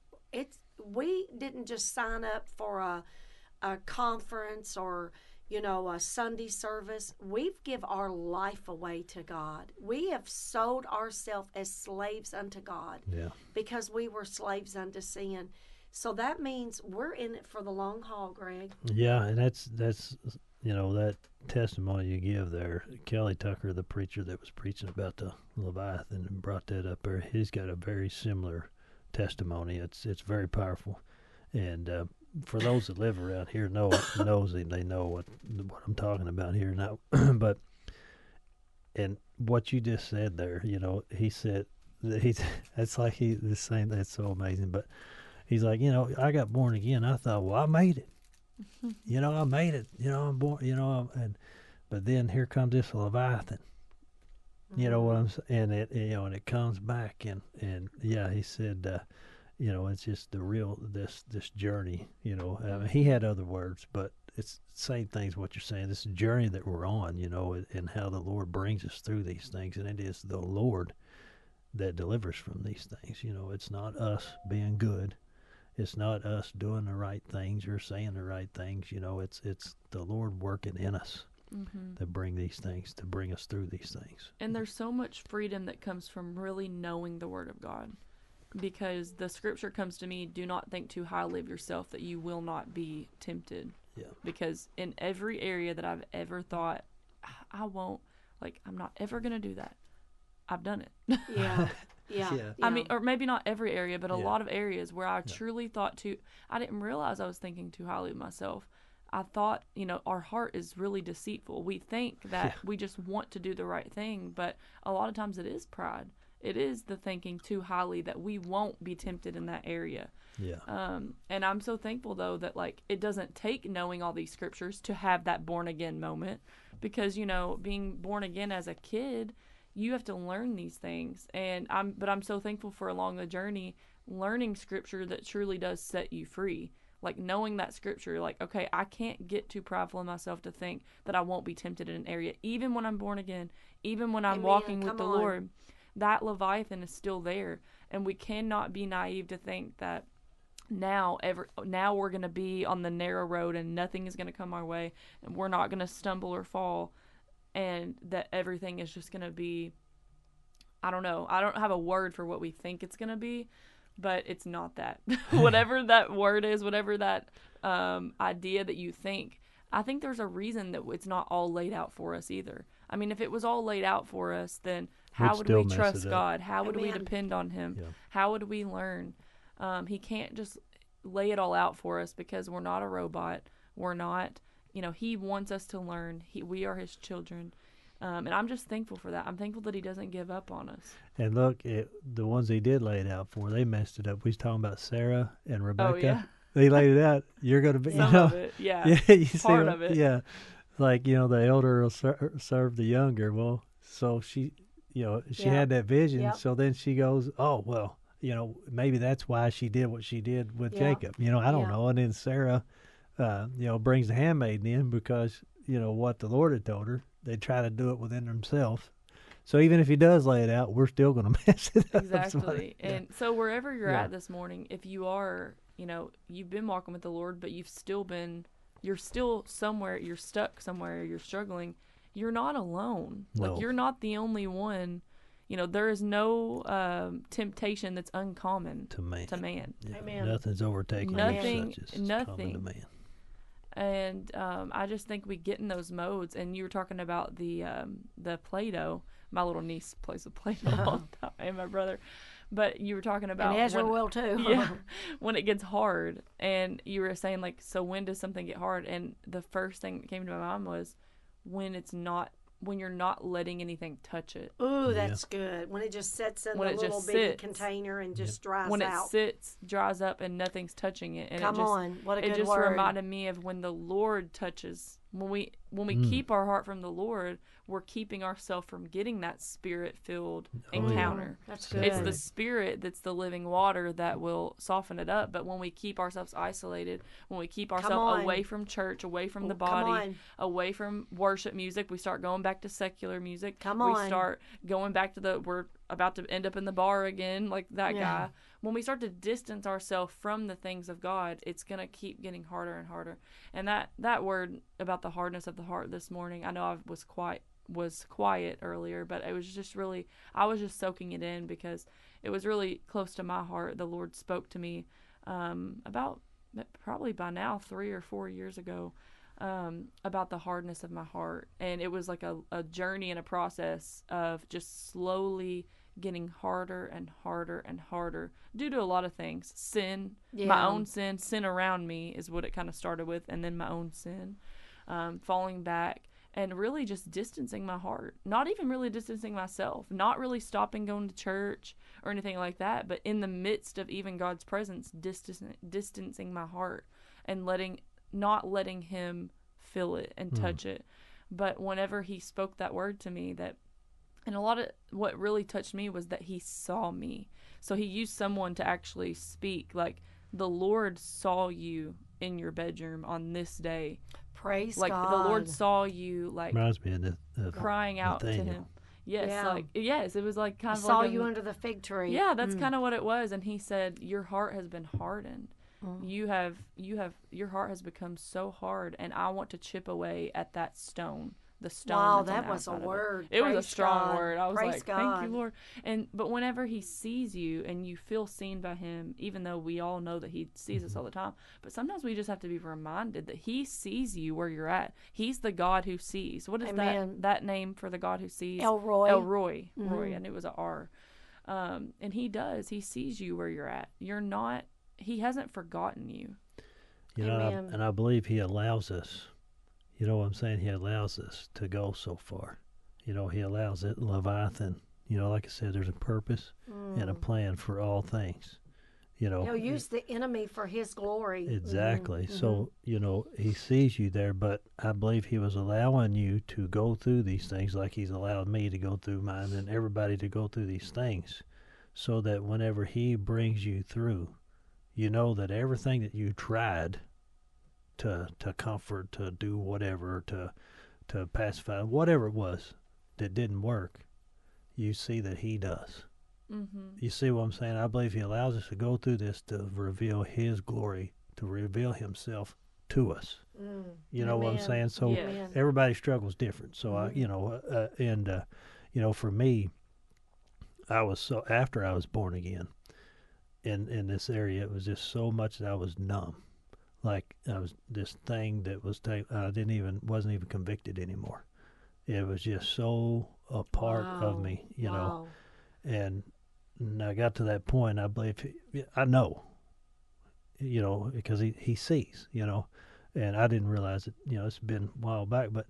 we didn't just sign up for a conference or a Sunday service. We've give our life away to God. We have sold ourselves as slaves unto God because we were slaves unto sin. So that means we're in it for the long haul, Greg. Yeah, and that's that testimony you give there. Kelly Tucker, the preacher that was preaching about the Leviathan and brought that up there, he's got a very similar testimony. It's very powerful. And for those that live around here, they know what I'm talking about here now. But and what you just said there, he said that that's like the same. That's so amazing. But he's like, I got born again. I thought, well, I made it. I made it. I'm born. But then here comes this Leviathan. You know what I'm saying? And it comes back and he said. It's just the real this journey. I mean, he had other words, but it's the same things what you're saying. This journey that we're on, and how the Lord brings us through these things, and it is the Lord that delivers from these things. It's not us being good, it's not us doing the right things or saying the right things. It's the Lord working in us to bring these things, to bring us through these things. And there's so much freedom that comes from really knowing the Word of God. Because the scripture comes to me, do not think too highly of yourself that you will not be tempted. Yeah. Because in every area that I've ever thought, I won't, I'm not ever going to do that, I've done it. Yeah. I mean, or maybe not every area, but a lot of areas where I truly thought I didn't realize I was thinking too highly of myself. I thought, our heart is really deceitful. We think that we just want to do the right thing, but a lot of times it is pride. It is the thinking too highly that we won't be tempted in that area. Yeah. And I'm so thankful, though, that, it doesn't take knowing all these scriptures to have that born-again moment. Because, being born again as a kid, you have to learn these things. But I'm so thankful for along the journey, learning scripture that truly does set you free. Knowing that scripture, okay, I can't get too prideful in myself to think that I won't be tempted in an area. Even when I'm born again, even when I'm walking with the Lord, that Leviathan is still there, and we cannot be naive to think that now we're going to be on the narrow road and nothing is going to come our way and we're not going to stumble or fall, and that everything is just going to be, I don't know, I don't have a word for what we think it's going to be, but it's not that. Whatever that word is, whatever that idea that you think, I think there's a reason that it's not all laid out for us either. I mean, if it was all laid out for us, then how would we trust God? How would we depend on Him? Yeah. How would we learn? He can't just lay it all out for us because we're not a robot. We're not, He wants us to learn. We are His children. And I'm just thankful for that. I'm thankful that He doesn't give up on us. And look, the ones He did lay it out for, they messed it up. We was talking about Sarah and Rebecca. Oh, yeah. They laid it out. You're going to be, Some of it, yeah. Yeah, you see part of it. Yeah. The elder will serve the younger. Well, so she had that vision. Yep. So then she goes, oh, well, maybe that's why she did what she did with Jacob. I don't know. And then Sarah, brings the handmaiden in because, what the Lord had told her. They try to do it within themselves. So even if He does lay it out, we're still going to mess it up. Exactly. And so wherever you're at this morning, if you are, you've been walking with the Lord, but you're still somewhere, you're stuck somewhere, you're struggling, you're not alone. No. You're not the only one. there is no temptation that's uncommon To man. to man. Yeah, Amen. nothing's overtaken Nothing- you such as common nothing. to man. And I just think we get in those modes. And you were talking about the Play-Doh. My little niece plays with Play-Doh all the time, and my brother. But you were talking about And Ezra when- will too. yeah, when it gets hard. And you were saying, like, so when does something get hard? And the first thing that came to my mind was when you're not letting anything touch it. Ooh, that's good. When it just sits in When the it little just bitty sits. container and just dries When it out. sits, dries up, and nothing's touching it. And Come it just, on, what a it good just word. reminded me of when the Lord touches. When we keep our heart from the Lord, we're keeping ourselves from getting that spirit-filled yeah. encounter. That's Good. good. It's the Spirit that's the living water that will soften it up. But when we keep ourselves isolated, when we keep ourselves on. away from church, away from the Come body, on. away from worship music, we start going back to secular music. Come We on. start going back to we're about to end up in the bar again, like that Yeah. guy. When we start to distance ourselves from the things of God, it's going to keep getting harder and harder. And that word about the hardness of the heart this morning, I know I was quiet earlier, but it was just really, I was just soaking it in because it was really close to my heart. The Lord spoke to me about probably by now 3 or 4 years ago about the hardness of my heart. And it was like a journey and a process of just slowly getting harder and harder and harder due to a lot of things. Sin, my Yeah. own sin around me is what it kind of started with, and then my own sin, falling back and really just distancing my heart. Not even really distancing myself, not really stopping going to church or anything like that, but in the midst of even God's presence, distancing my heart and not letting him fill it and touch it. But whenever he spoke that word to me, and a lot of what really touched me was that he saw me. So he used someone to actually speak, like, the Lord saw you in your bedroom on this day. Praise Like, God. the Lord saw you, like, Reminds me of crying out to Nathaniel. him. Yes, Yeah. it was like kind I of saw like you under the fig tree. yeah, that's kind of what it was. And he said, your heart has been hardened. Your heart has become so hard, and I want to chip away at that stone. The stone. Wow, that's on that the was a outside of word. It was a Praise strong God. word. I was Praise like, God. thank you, Lord. But whenever he sees you and you feel seen by him, even though we all know that he sees us all the time, but sometimes we just have to be reminded that he sees you where you're at. He's the God who sees. What is Amen. that name for the God who sees? El Roy. Roy. Roy. I knew it was an R. And he does. He sees you where you're at. You're not. He hasn't forgotten you. You know, Amen. and I believe he allows us. You know what I'm saying? He allows us to go so far. You know, he allows it. Leviathan. You know, like I said, there's a purpose and a plan for all things. You know, He'll use the enemy for his glory. exactly. So, you know, he sees you there, but I believe he was allowing you to go through these things like he's allowed me to go through mine and everybody to go through these things so that whenever he brings you through, you know that everything that you tried to comfort, to do whatever, to pacify, whatever it was that didn't work, you see that he does. You see what I'm saying? I believe he allows us to go through this to reveal his glory, to reveal himself to us. You know what I'm Amen. saying? So Yes. everybody struggles different. So I, you know, for me, after I was born again in this area, it was just so much that I was numb. Like I was this thing that was wasn't even convicted anymore. It was just so a part of me, you know. And I got to that point. I believe I know, you know, because he sees, you know, and I didn't realize it. You know, it's been a while back, but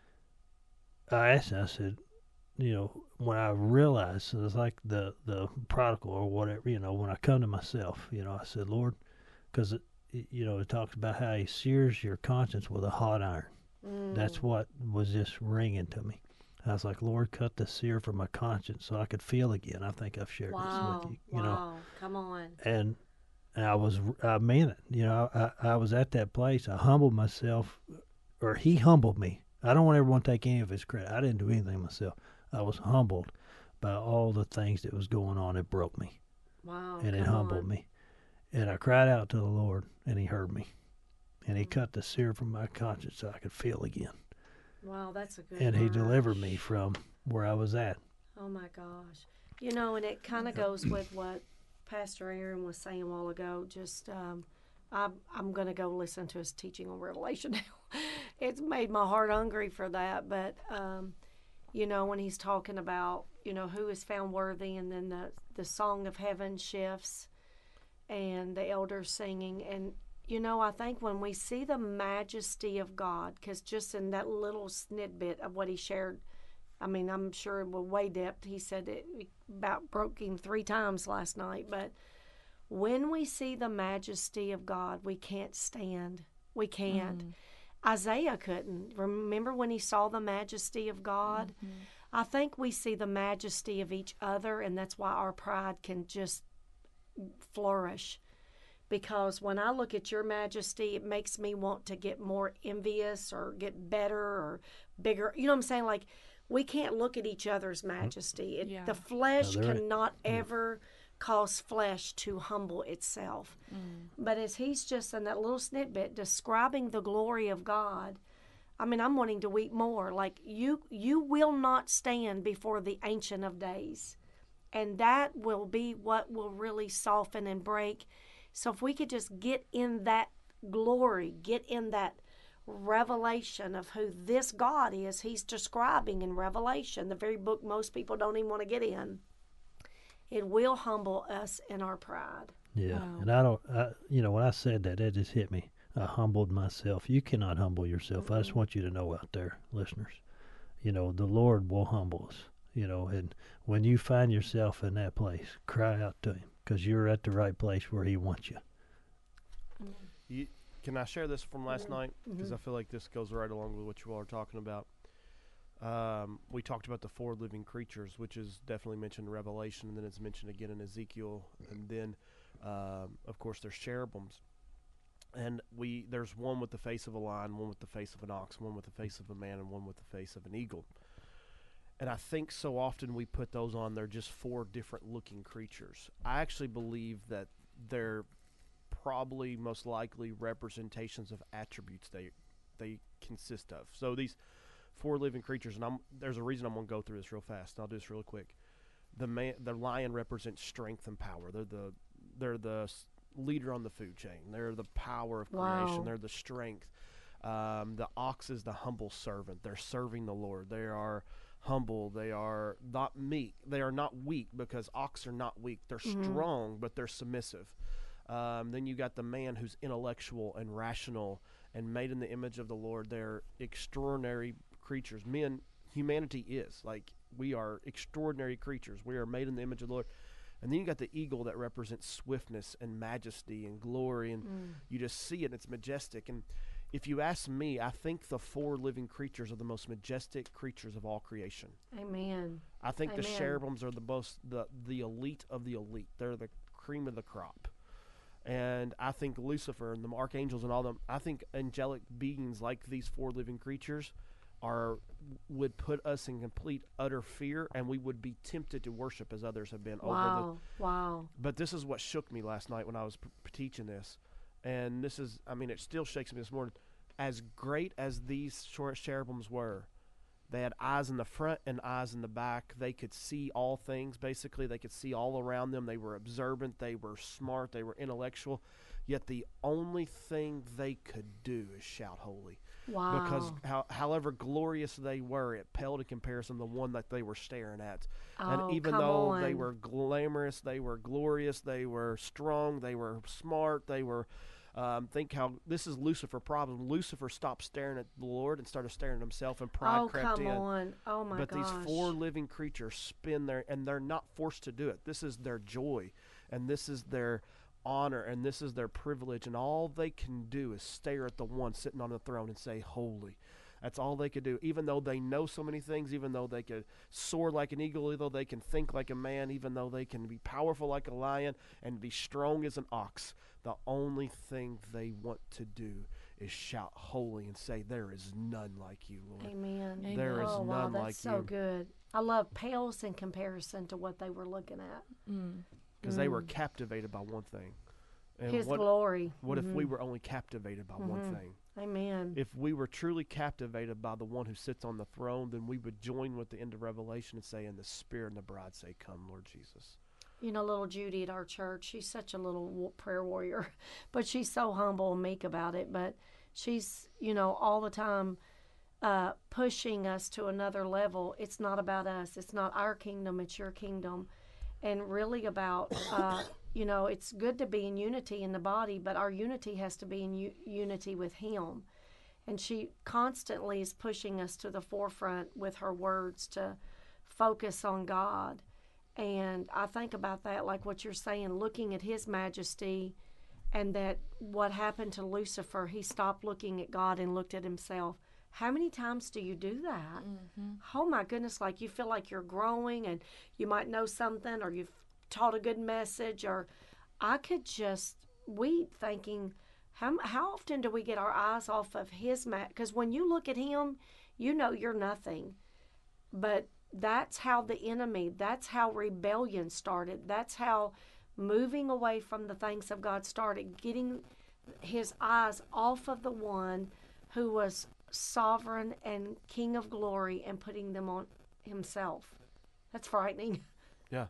I asked him. I said, you know, when I realized, so it's like the prodigal or whatever, you know, when I come to myself, you know, I said, Lord, because you know, it talks about how he sears your conscience with a hot iron. That's what was just ringing to me. I was like, Lord, cut the sear from my conscience so I could feel again. I think I've shared this with you, you know. Come on. And I meant it. You know, I was at that place. I humbled myself, or he humbled me. I don't ever want to take any of his credit. I didn't do anything myself. I was humbled by all the things that was going on. It broke me. Wow. And it humbled me. And I cried out to the Lord, and he heard me. And he cut the sear from my conscience so I could feel again. Wow, that's a good And he word. delivered me from where I was at. Oh, my gosh. You know, and it kind of goes with what Pastor Aaron was saying a while ago. Just, I'm going to go listen to his teaching on Revelation now. It's made my heart hungry for that. But, you know, when he's talking about, you know, who is found worthy, and then the song of heaven shifts and the elders singing. And, you know, I think when we see the majesty of God, because just in that little snippet of what he shared, I mean, I'm sure with way depth, he said it about broke him 3 times last night. But when we see the majesty of God, we can't stand. We can't. Isaiah couldn't. Remember when he saw the majesty of God? I think we see the majesty of each other, and that's why our pride can just flourish. Because when I look at your majesty, it makes me want to get more envious or get better or bigger. You know what I'm saying? Like, we can't look at each other's majesty. Yeah. The flesh No, there ain't- cannot ever cause flesh to humble itself. But as he's just in that little snippet describing the glory of God, I mean, I'm wanting to weep more. Like, you will not stand before the Ancient of Days. And that will be what will really soften and break. So if we could just get in that glory, get in that revelation of who this God is he's describing in Revelation, the very book most people don't even want to get in, it will humble us in our pride. Yeah, Wow. and you know, when I said that, that just hit me. I humbled myself. You cannot humble yourself. I just want you to know out there, listeners, you know, the Lord will humble us, you know, and when you find yourself in that place, cry out to him, because you're at the right place where he wants you. Can I share this from last night? Because I feel like this goes right along with what you all are talking about. We talked about the 4 living creatures, which is definitely mentioned in Revelation, and then it's mentioned again in Ezekiel, and then, of course, there's cherubims. And there's one with the face of a lion, one with the face of an ox, one with the face of a man, and one with the face of an eagle. And I think so often we put those on, they're just 4 different looking creatures. I actually believe that they're probably most likely representations of attributes they consist of. So these 4 living creatures, and there's a reason I'm going to go through this real fast, and I'll do this real quick. The lion represents strength and power. They're the leader on the food chain. They're the power of creation. Wow. They're the strength. The ox is the humble servant. They're serving the Lord. They are humble. They are not meek. They are not weak, because ox are not weak. They're strong, but they're submissive. Then you got the man who's intellectual and rational and made in the image of the Lord. They're extraordinary creatures. Humanity is. Like, we are extraordinary creatures. We are made in the image of the Lord. And then you got the eagle that represents swiftness and majesty and glory, and you just see it, and it's majestic. And if you ask me, I think the 4 living creatures are the most majestic creatures of all creation. Amen. I think the Amen. cherubims are the elite of the elite. They're the cream of the crop. And I think Lucifer and the archangels and all them, I think angelic beings like these 4 living creatures would put us in complete utter fear, and we would be tempted to worship as others have been. Wow. But this is what shook me last night when I was teaching this, and this is, I mean, it still shakes me this morning. As great as these cherubims were, they had eyes in the front and eyes in the back. They could see all things, basically. They could see all around them. They were observant. They were smart. They were intellectual. Yet the only thing they could do is shout holy. Wow. Because however glorious they were, it paled in comparison to the one that they were staring at. And even though they were glamorous, they were glorious, they were strong, they were smart, they were... think how this is Lucifer's problem. Lucifer stopped staring at the Lord and started staring at himself, and pride crept in. Oh my But gosh. these 4 living creatures spin there, and they're not forced to do it. This is their joy, and this is their honor, and this is their privilege, and all they can do is stare at the one sitting on the throne and say, holy. That's all they could do. Even though they know so many things, even though they could soar like an eagle, even though they can think like a man, even though they can be powerful like a lion and be strong as an ox, the only thing they want to do is shout holy and say, there is none like you, Lord. Amen. There is Oh, wow, none that's like so you. good. I love pales in comparison to what they were looking at. Because they were captivated by one thing. And His what glory. if we were only captivated by one thing? Amen. If we were truly captivated by the one who sits on the throne, then we would join with the end of Revelation and say, and the Spirit and the bride say, come, Lord Jesus. You know, little Judy at our church, she's such a little prayer warrior, but she's so humble and meek about it. But she's, you know, all the time pushing us to another level. It's not about us. It's not our kingdom. It's your kingdom. And really about, you know, it's good to be in unity in the body, but our unity has to be in unity with Him. And she constantly is pushing us to the forefront with her words to focus on God. And I think about that, like what you're saying, looking at His majesty, and that what happened to Lucifer, he stopped looking at God and looked at himself. How many times do you do that? Oh my goodness, like you feel like you're growing and you might know something, or you've taught a good message, or I could just weep thinking, how often do we get our eyes off of His because when you look at Him, you know you're nothing. But that's how the enemy, that's how rebellion started. That's how moving away from the things of God started, getting his eyes off of the one who was sovereign and King of glory and putting them on Himself. That's frightening. Yeah.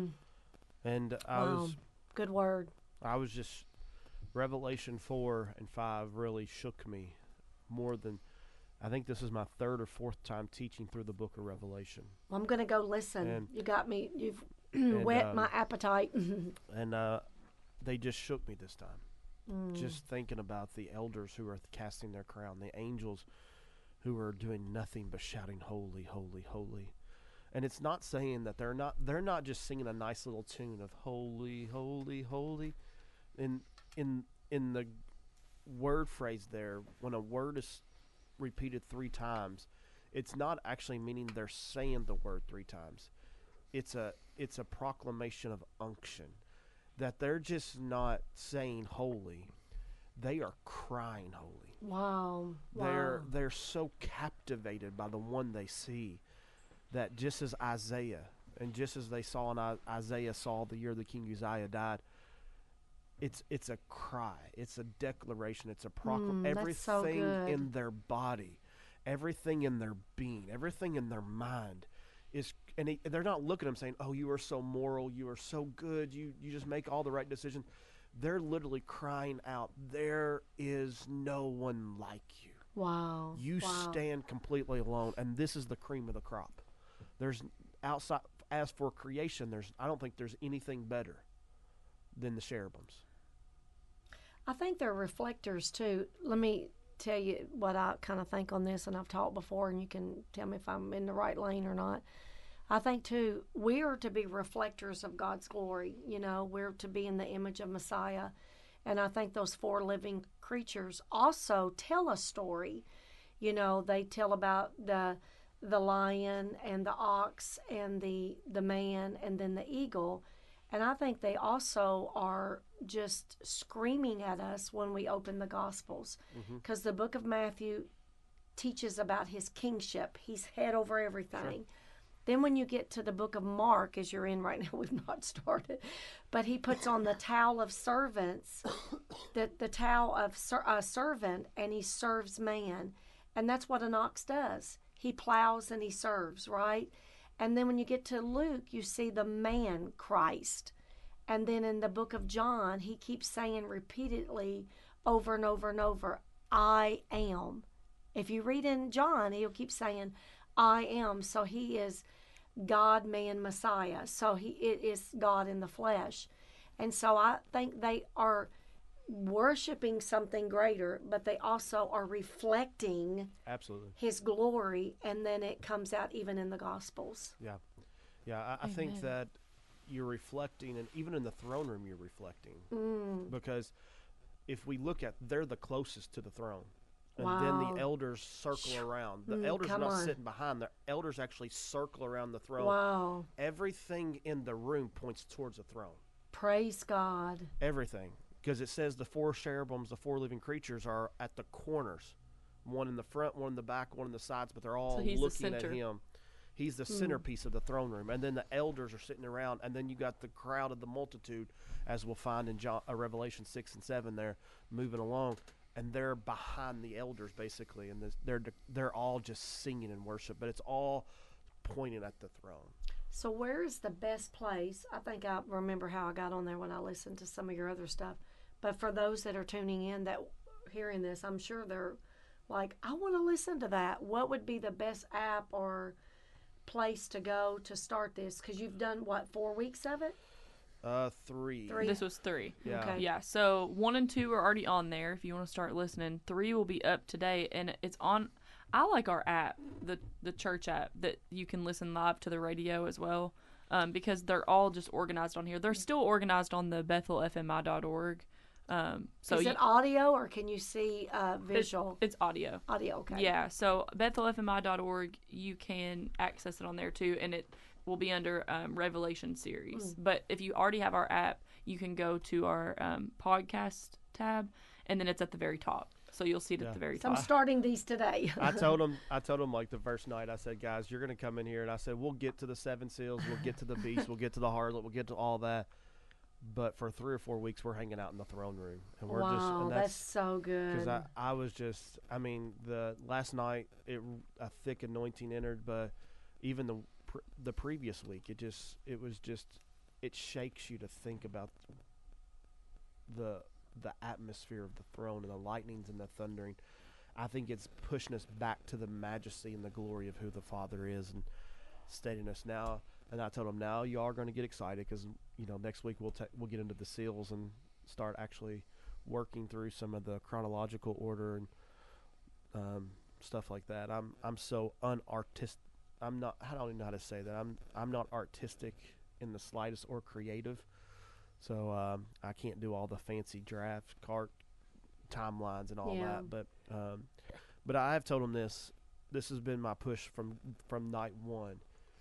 And Good word. I was just, Revelation 4 and 5 really shook me more than, I think this is my third or fourth time teaching through the book of Revelation. Well, I'm going to go listen. And, you got me. You've whet my appetite. And they just shook me this time. Just thinking about the elders who are casting their crown, the angels who are doing nothing but shouting, holy, holy, holy. And it's not saying that they're not just singing a nice little tune of holy, holy, holy. In the word phrase there, when a word is repeated 3 times, it's not actually meaning they're saying the word 3 times. It's a proclamation of unction, that they're just not saying holy, they are crying holy. Wow. They're so captivated by the one they see, that just as Isaiah, and just as they saw, and Isaiah saw the year the King Uzziah died, it's a cry, it's a declaration, it's a proclamation. Everything in their body, everything in their being, everything in their mind is, and they're not looking at them saying, oh, you are so moral, you are so good, you just make all the right decisions. They're literally crying out, there is no one like you. Wow. You stand completely alone, and this is the cream of the crop. There's outside, as for creation, I don't think there's anything better than the cherubims. I think they're reflectors too. Let me tell you what I kind of think on this, and I've talked before, and you can tell me if I'm in the right lane or not. I think too, we are to be reflectors of God's glory. You know, we're to be in the image of Messiah. And I think those 4 living creatures also tell a story. You know, they tell about the lion and the ox and the man and then the eagle. And I think they also are just screaming at us when we open the Gospels. Because the book of Matthew teaches about his kingship. He's head over everything. Sure. Then when you get to the book of Mark, as you're in right now, we've not started, but he puts on the towel of servants, the towel of a servant, and he serves man. And that's what an ox does. He plows and he serves, right? And then when you get to Luke, you see the man Christ. And then in the book of John, he keeps saying repeatedly over and over and over, I am. If you read in John, he'll keep saying, I am. So he is God, man, Messiah. So it is God in the flesh. And so I think they are worshiping something greater, but they also are reflecting absolutely his glory, and then it comes out even in the Gospels. I think that you're reflecting, and even in the throne room you're reflecting, because if we look at, they're the closest to the throne. And then the elders circle around. The elders are not sitting behind. The elders actually circle around the throne. Wow. Everything in the room points towards the throne. Praise God. Everything. Because it says the 4 cherubims, the 4 living creatures, are at the corners. One in the front, one in the back, one in the sides, but they're all looking at him. He's the centerpiece of the throne room. And then the elders are sitting around, and then you got the crowd of the multitude, as we'll find in Revelation 6 and 7 there, moving along. and they're behind the elders basically, and they're all just singing and worship, but it's all pointing at the throne. So where is the best place? I think I remember how I got on there when I listened to some of your other stuff. But for those that are tuning in, that hearing this, I'm sure they're like, I want to listen to that. What would be the best app or place to go to start this? Because you've done, what, 4 weeks of it? 3. This was 3. Yeah. Okay. Yeah, so 1 and 2 are already on there if you want to start listening. 3 will be up today, and it's on. I like our app, the church app, that you can listen live to the radio as well, because they're all just organized on here. They're still organized on the BethelFMI.org. So Is it audio or can you see visual? It's audio. Audio, okay. Yeah, so BethelFMI.org, you can access it on there too, and it will be under Revelation series. But if you already have our app, you can go to our podcast tab, and then it's at the very top. So you'll see it at the very So I'm top. starting these today. I told him like the first night, I said, guys, you're going to come in here, and I said, we'll get to the 7 seals, we'll get to the beast, we'll get to the harlot, we'll get to all that. But for 3 or 4 weeks, we're hanging out in the throne room, and we're just, Wow, and that's so good. because I was just, I mean, the last night a thick anointing entered, but even the previous week, it shakes you to think about the atmosphere of the throne and the lightnings and the thundering. I think it's pushing us back to the majesty and the glory of who the Father is, and stating us now. And I told him, now you are going to get excited, because next week we'll get into the seals and start actually working through some of the chronological order and stuff like that. I'm so unartistic. I don't even know how to say that. I'm not artistic in the slightest, or creative. So I can't do all the fancy draft cart timelines and all that. But I have told him this. This has been my push from night one.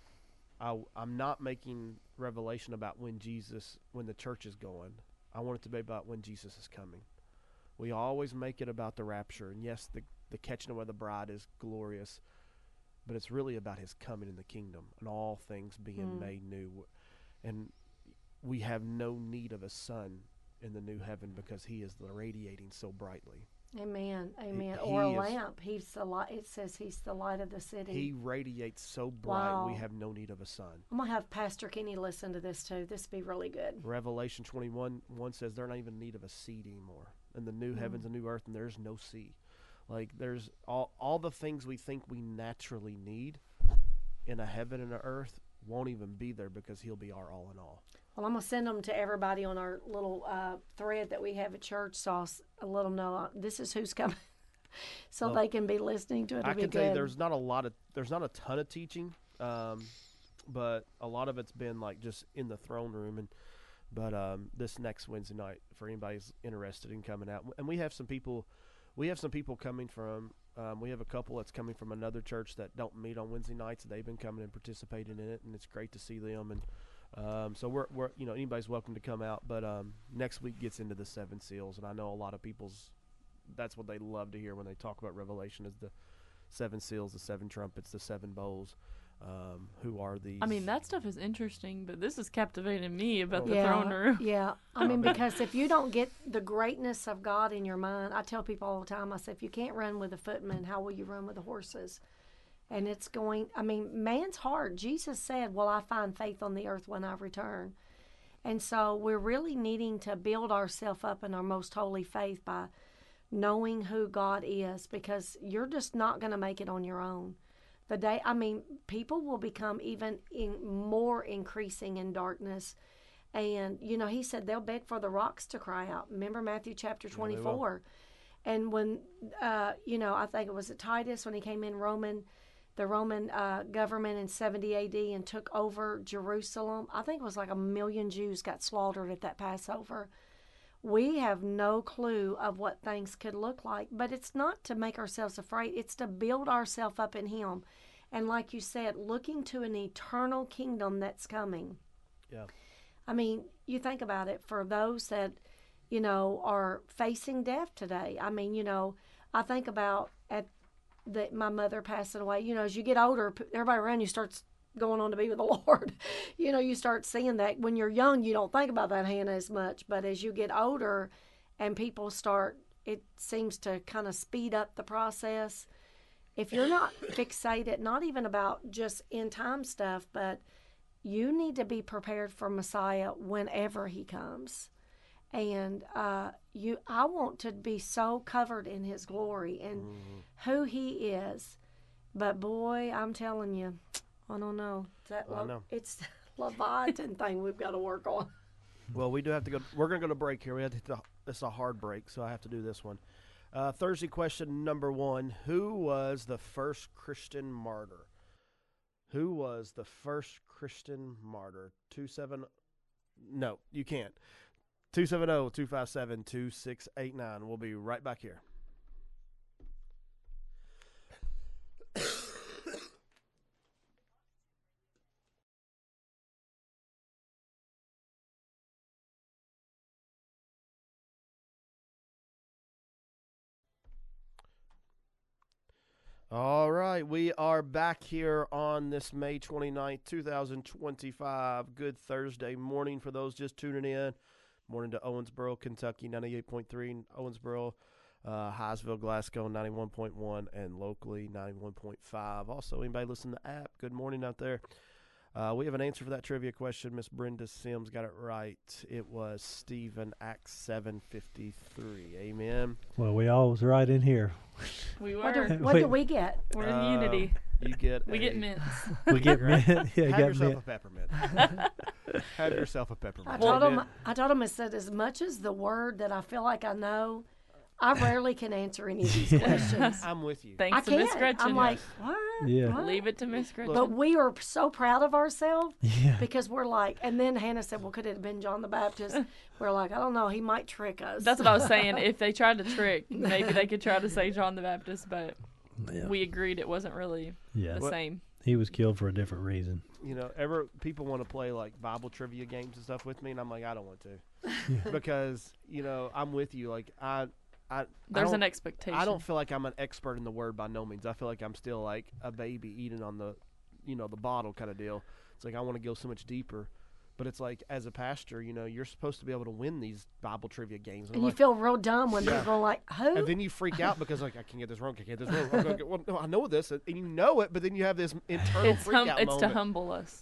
I'm not making Revelation about when the church is going. I want it to be about when Jesus is coming. We always make it about the rapture, and yes, the catching away of the bride is glorious, but it's really about his coming in the kingdom and all things being made new. And we have no need of a sun in the new heaven, because he is radiating so brightly. Amen. Amen. He Or a is- lamp. He's the light. It says he's the light of the city. He radiates so bright, Wow. we have no need of a sun. I'm going to have Pastor Kenny listen to this too. This would be really good. Revelation 21:1 says they're not even in need of a seed anymore. In the new heavens and new earth, and there's no sea. Like, there's all the things we think we naturally need in a heaven and an earth won't even be there, because he'll be our all in all. Well, I'm going to send them to everybody on our little thread that we have at church, so I'll let them know this is who's coming, so they can be listening to it. I It'll be can tell you good. there's not a ton of teaching, but a lot of it's been like just in the throne room. But this next Wednesday night, for anybody who's interested in coming out, and we have some people coming from. We have a couple that's coming from another church that don't meet on Wednesday nights. They've been coming and participating in it, and it's great to see them. And so we're anybody's welcome to come out. But next week gets into the 7 seals, and I know a lot of that's what they love to hear when they talk about Revelation, is the 7 seals, the 7 trumpets, the 7 bowls. Who are these? I mean, that stuff is interesting, but this is captivating me about the Yeah, throne room. yeah. I mean, because if you don't get the greatness of God in your mind, I tell people all the time, I say, if you can't run with the footmen, how will you run with the horses? And man's hard. Jesus said, will I find faith on the earth when I return? And so we're really needing to build ourselves up in our most holy faith by knowing who God is, because you're just not going to make it on your own. People will become even more increasing in darkness. And, he said they'll beg for the rocks to cry out. Remember Matthew chapter 24. And when, I think it was at Titus, when he came in the Roman government in 70 AD and took over Jerusalem. I think it was like 1 million Jews got slaughtered at that Passover. We have no clue of what things could look like, but it's not to make ourselves afraid. It's to build ourselves up in him. And like you said, looking to an eternal kingdom that's coming. Yeah. I mean, you think about it, for those that, are facing death today. I mean, I think about my mother passing away. As you get older, everybody around you starts going on to be with the Lord. You start seeing that. When you're young, you don't think about that, Hannah, as much. But as you get older and people start it seems to kind of speed up the process. If you're not fixated, not even about just end time stuff, but you need to be prepared for Messiah whenever he comes. And I want to be so covered in his glory and who he is. But boy, I'm telling you, I don't know. It's the Leviathan thing we've got to work on. Well, we do have to go. We're going to go to break here. It's a hard break, so I have to do this one. Thursday question number 1. Who was the first Christian martyr? Who was the first Christian martyr? 27. No, you can't. 270-257-2689. We'll be right back here. All right, we are back here on this May 29th, 2025. Good Thursday morning for those just tuning in. Morning to Owensboro, Kentucky, 98.3, Owensboro, Highsville, Glasgow, 91.1, and locally 91.5. Also, anybody listening to the app, good morning out there. We have an answer for that trivia question. Miss Brenda Sims got it right. It was Stephen, Acts 7:53. Amen. Well, we all was right in here. We What were. do we get? We're in unity. You get We get mints. We get mint. Yeah, Have got yourself mint. a peppermint. Have yourself a peppermint. I told Amen. him. I said, as much as the word that I feel like I know, I rarely can answer any of these questions. I'm with you. Thanks I to Miss can't. Gretchen. I'm like, what? Yeah. What? Leave it to Miss Gretchen. But we are so proud of ourselves Yeah. because we're like, and then Hannah said, well, could it have been John the Baptist? We're like, I don't know. He might trick us. That's what I was saying. If they tried to trick, maybe they could try to say John the Baptist, but Yeah. we agreed it wasn't really Yeah. the same. He was killed for a different reason. You know, people want to play like Bible trivia games and stuff with me, and I'm like, I don't want to, because I'm with you. Like There's don't- an expectation. I don't feel like I'm an expert in the word by no means. I feel like I'm still like a baby eating on the bottle kind of deal. It's like I want to go so much deeper. But it's like, as a pastor, you're supposed to be able to win these Bible trivia games. and you feel real dumb when Yeah. people are like, who? and then you freak out because like I can get this wrong. I'm gonna get, well, no, I know this, and you know it, but then you have this internal freak out it's to moment. humble us.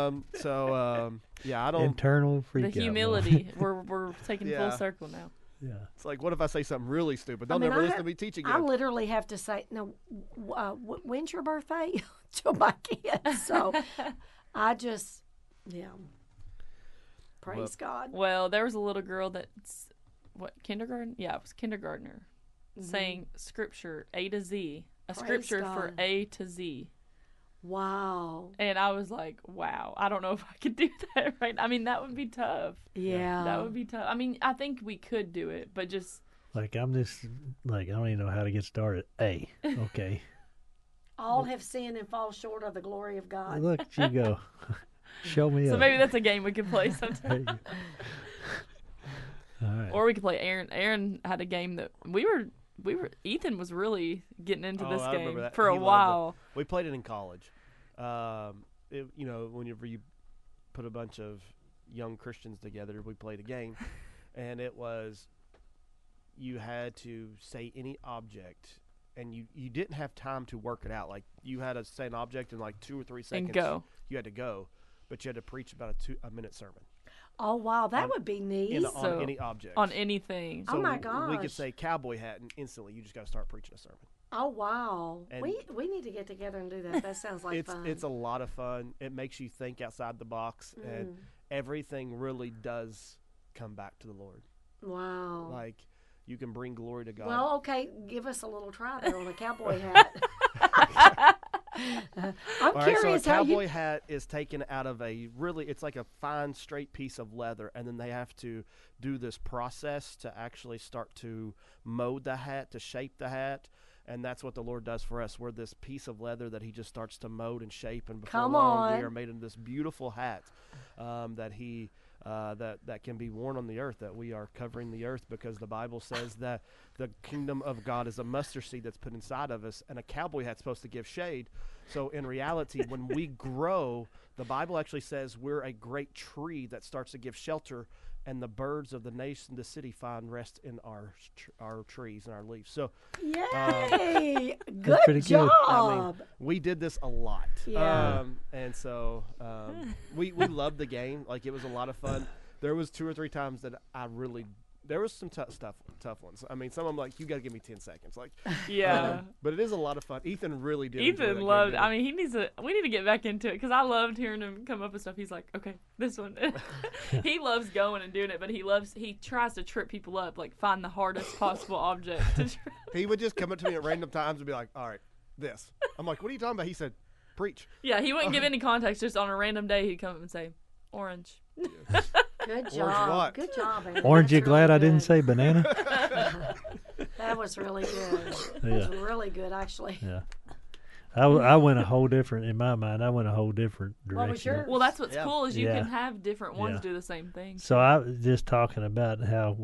Yeah, I don't. Internal freak The out humility. we're taking Yeah. full circle now. Yeah. It's like, what if I say something really stupid? They'll I mean, never I listen have- to me teach I again. literally have to say, no, when's your birthday? To my kids. So I just, praise God. Well, there was a little girl that's kindergarten? Yeah, it was kindergartner, Mm-hmm. saying scripture A to Z, a Praise scripture for God. A to Z. Wow. And I was like, wow, I don't know if I could do that right. I mean, that would be tough. Yeah. That would be tough. I mean, I think we could do it, but just Like, I'm just, like, I don't even know how to get started. A. Okay. All have sinned and fall short of the glory of God. Look at you go. Show me so up. maybe that's a game we could play There sometime. you go. All right. Or we could play Aaron. Aaron had a game that we were. Ethan was really getting into this I remember game that. for a He loved it. while. We played it in college. Whenever you put a bunch of young Christians together, we played a game, and it was you had to say any object, and you didn't have time to work it out. Like, you had to say an object in like 2 or 3 seconds. And go. You had to go, but you had to preach about a minute sermon Oh, wow. That On- would be neat. on So, any object. On anything. Oh, my We gosh. could say cowboy hat, and instantly you just got to start preaching a sermon. Oh, wow. And- We need to get together and do that. That sounds like fun. It's a lot of fun. It makes you think outside the box, and everything really does come back to the Lord. Wow. Like, you can bring glory to God. Well, okay, give us a little try there on a cowboy hat. I'm All right, so a curious how cowboy you. hat is taken out of it's like a fine, straight piece of leather, and then they have to do this process to actually start to mold the hat, to shape the hat. And that's what the Lord does for us. We're this piece of leather that He just starts to mold and shape, and before Come long, on. we are made into this beautiful hat that He that can be worn on the earth. That we are covering the earth, because the Bible says that the kingdom of God is a mustard seed that's put inside of us, and a cowboy hat's supposed to give shade. So in reality, when we grow, the Bible actually says we're a great tree that starts to give shelter and the birds of the nation, the city, find rest in our trees and our leaves. So Yay! That's pretty Good good. job. we did this a lot. Yeah. And so we loved the game. Like, it was a lot of fun. There was 2 or 3 times that there was some tough ones. I mean, some of them, like, you got to give me 10 seconds. Like, Yeah. but it is a lot of fun. Ethan really did. enjoy that Ethan game, loved. didn't he? I mean, we need to get back into it because I loved hearing him come up with stuff. He's like, okay, this one. He loves going and doing it, but he tries to trip people up, like find the hardest possible object to trip. He would just come up to me at random times and be like, all right, this. I'm like, what are you talking about? He said, preach. Yeah, he wouldn't give any context. Just on a random day, he'd come up and say, orange. Good Orange job. what? Good job, Andy. Orange, That's you glad really I didn't good. say banana? That was really good. That was really good, actually. Yeah. I went a whole different, in my mind, I went a whole different direction. What was yours? Well, that's what's Yeah. cool is you Yeah. can have different ones Yeah. do the same thing. So I was just talking about how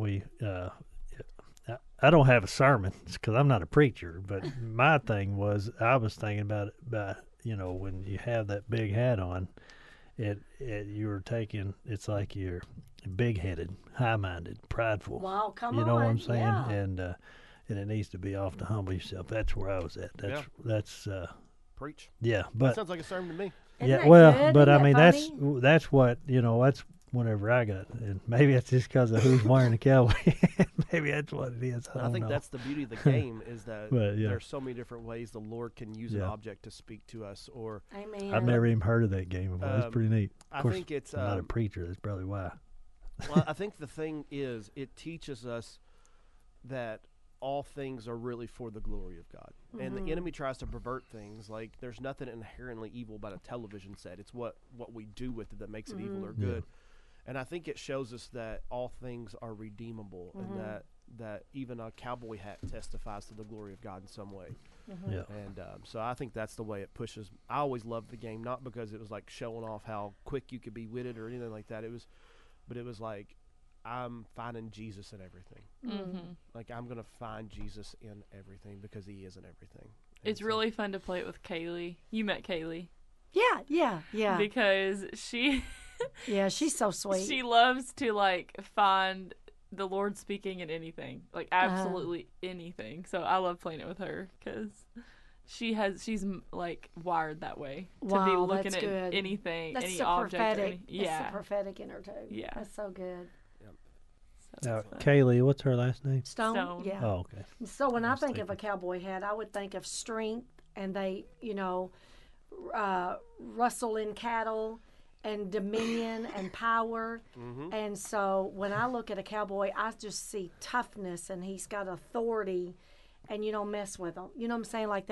I don't have a sermon because I'm not a preacher, but my thing was I was thinking about when you have that big hat on, you're taking, it's like you're big-headed, high-minded, prideful. Wow, come You on. know what I'm saying? Yeah. And it needs to be off to humble yourself. That's where I was at. That's Preach. yeah, That but sounds like a sermon to me. Isn't yeah, that well, good? but I Isn't mean that that's what that's whenever I got, and maybe it's just because of who's wearing the cowboy. Maybe that's what it is. I I don't think know. that's the beauty of the game is that But, yeah. there's so many different ways the Lord can use an Yeah. object to speak to us. Or Amen. I've never even heard of that game before. It's pretty neat. I Of course, think it's I'm not a preacher. That's probably why. well, I think the thing is it teaches us that all things are really for the glory of God. And the enemy tries to pervert things. Like, there's nothing inherently evil about a television set. It's what we do with it that makes it evil or good. And I think it shows us that all things are redeemable and that even a cowboy hat testifies to the glory of God in some way. Yeah. And so I think that's the way it pushes. I always loved the game, not because it was like showing off how quick you could be witted or anything like that. It was like, I'm finding Jesus in everything. Mm-hmm. Like, I'm going to find Jesus in everything because he is in everything. And It's so- really fun to play it with Kaylee. You met Kaylee Yeah. because she Yeah, she's so sweet. she loves to like find the Lord speaking in anything, like absolutely anything. So I love playing it with her because she's like wired that way to be Wow, looking that's at good. anything, That's any the object. Or prophetic. any, That's yeah. the prophetic in her too. Yeah. That's so good. So Now, it's fun. Kaylee, what's her last name? Stone. Stone. Yeah. Oh, okay. So when I was think of a thinking. cowboy hat, I would think of strength, and they, rustle in cattle, and dominion and power. And so when I look at a cowboy, I just see toughness, and he's got authority, and you don't mess with them. You know what I'm saying? Like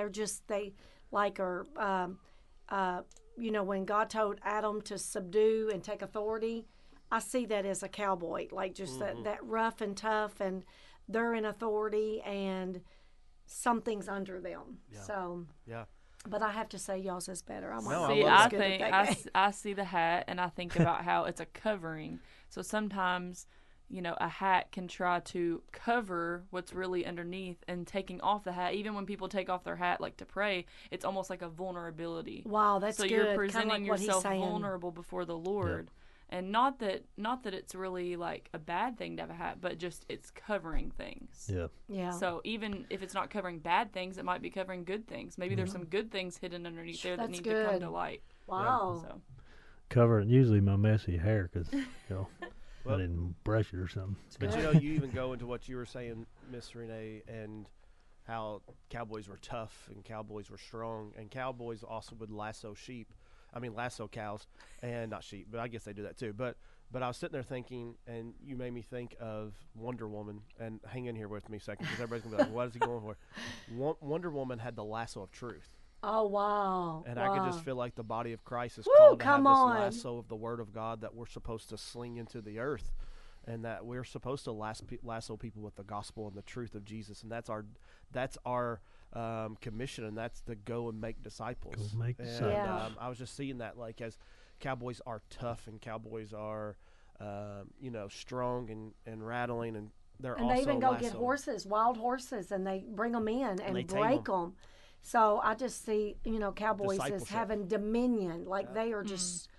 when God told Adam to subdue and take authority, I see that as a cowboy, like just that rough and tough, and they're in authority, and something's under them. Yeah. So, Yeah. but I have to say, y'all's is better. I might No, not I See, be love as I good at think that game. I see the hat and I think about how it's a covering. So sometimes, a hat can try to cover what's really underneath, and taking off the hat, even when people take off their hat like to pray, it's almost like a vulnerability. Wow, that's So good. you're Kinda presenting like what he's yourself saying. vulnerable before the Lord. And not that it's really like a bad thing to have a hat, but just it's covering things. Yeah. Yeah. So even if it's not covering bad things, it might be covering good things. Maybe there's some good things hidden underneath there that That's need to come good. to light. Wow. So Covering usually my messy hair because Well- I didn't brush it or something. But you even go into what you were saying, Miss Renee, and how cowboys were tough and cowboys were strong, and cowboys also would lasso cows, and not sheep, but I guess they do that too. But I was sitting there thinking, and you made me think of Wonder Woman, and hang in here with me a second, because everybody's gonna be like, "What is he going for?" Wonder Woman had the lasso of truth, Oh, wow. and wow. I could just feel like the body of Christ is Woo, called to have come this on. lasso of the Word of God that we're supposed to sling into the earth, and that we're supposed to lasso people with the gospel and the truth of Jesus, and that's our commission, and that's to go and make disciples. Go make And, disciples. Yeah. I was just seeing that, like, as cowboys are tough and cowboys are, strong and rattling, and they're And also they even go get lasso. horses, wild horses, and they bring them in and they tame break them. So I just see, cowboys as Discipleship. having dominion. Like they are just,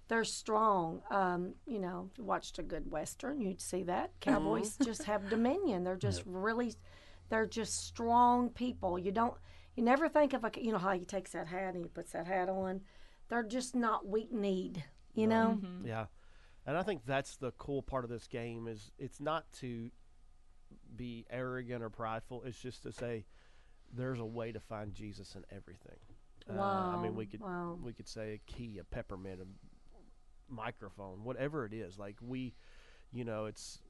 they're strong. You know, if you watched a good Western, you'd see that. Cowboys just have dominion. They're just really, they're just strong people. You never think of you know how he takes that hat and he puts that hat on. They're just not weak-kneed, you know? Yeah. And I think that's the cool part of this game is it's not to be arrogant or prideful. It's just to say there's a way to find Jesus in everything. I mean, we could say a key, a peppermint, a microphone, whatever it is. Like you know, it's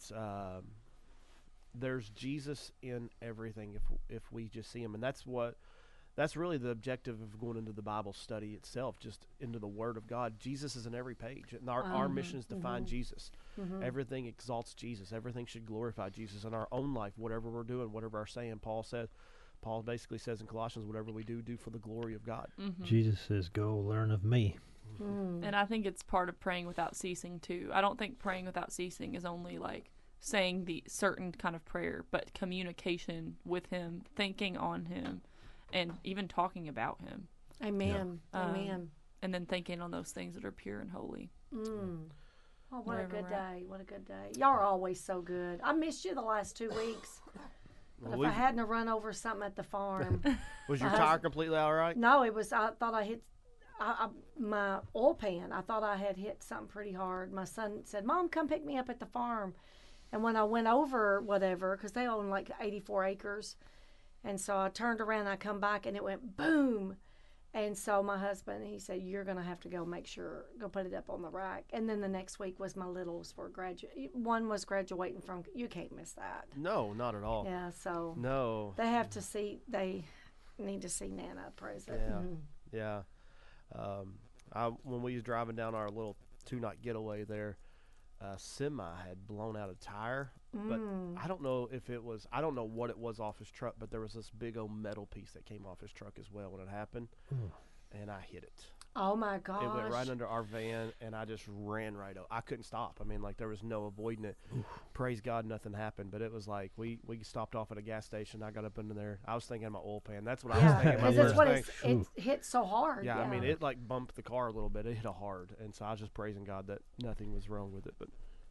there's Jesus in everything if we just see him. And that's really the objective of going into the Bible study itself, just into the Word of God. Jesus is in every page. And our mission is to find Jesus. Everything exalts Jesus. Everything should glorify Jesus in our own life, whatever we're doing, whatever we're saying. Paul basically says in Colossians, whatever we do for the glory of God. Jesus says, go learn of me. And I think it's part of praying without ceasing, too. I don't think praying without ceasing is only like saying the certain kind of prayer, but communication with him, thinking on him, and even talking about him. Amen. Amen. And then thinking on those things that are pure and holy. Oh, what a good day. What a good day. Y'all are always so good. I missed you the last 2 weeks. But if I hadn't have run over something at the farm. Was your tire completely all right? No, it was, I thought I hit my oil pan. I thought I had hit something pretty hard. My son said, Mom, come pick me up at the farm. And when I went over whatever, because they own like 84 acres, and so I turned around, I come back, and it went boom. And so my husband, he said, you're going to have to go put it up on the rack. And then the next week was my littles for one was graduating from, you can't miss that. No, not at all. Yeah, so. No. They need to see Nana present. Yeah. When we was driving down our little 2-night getaway there, semi had blown out a tire, but I don't know what it was off his truck, but there was this big old metal piece that came off his truck as well when it happened, and I hit it. Oh my gosh. It went right under our van, and I just ran right over. I couldn't stop. I mean, like, there was no avoiding it. Praise God, nothing happened, but it was like we stopped off at a gas station. I got up into there. I was thinking of my oil pan. That's what I was thinking. Because that's what it hit so hard. Yeah, I mean, it like bumped the car a little bit. It hit hard, and so I was just praising God that nothing was wrong with it. But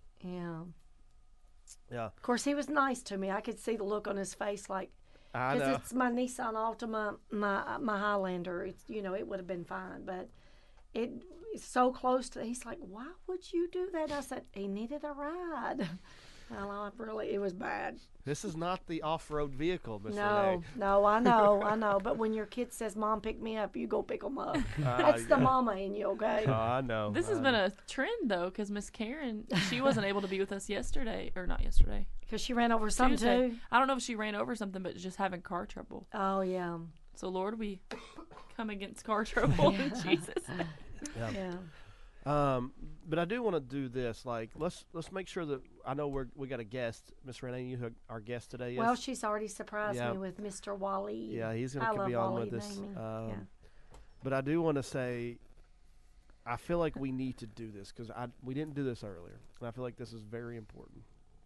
yeah. Of course, he was nice to me. I could see the look on his face, like, I know. because it's my Nissan Altima, my Highlander. It's, you know, it would have been fine, but it's so close to. He's like, why would you do that? I said, he needed a ride. It was bad. This is not the off-road vehicle, Miss Renee. No, I know. But when your kid says, Mom, pick me up, you go pick them up. That's the mama in you, okay? Oh, I know. This has been a trend, though, because Miss Karen, she wasn't able to be with us yesterday, or not yesterday. Because she ran over something, Tuesday. too? I don't know if she ran over something, but just having car trouble. Oh, yeah. So, Lord, we come against car trouble in Jesus' name. Yeah. But I do want to do this. Like, let's make sure that I know we got a guest, Miss Renee. You our guest today. Yes? Well, she's already surprised me with Mr. Wally. Yeah, he's going to be on with us. But I do want to say, I feel like we need to do this because we didn't do this earlier, and I feel like this is very important.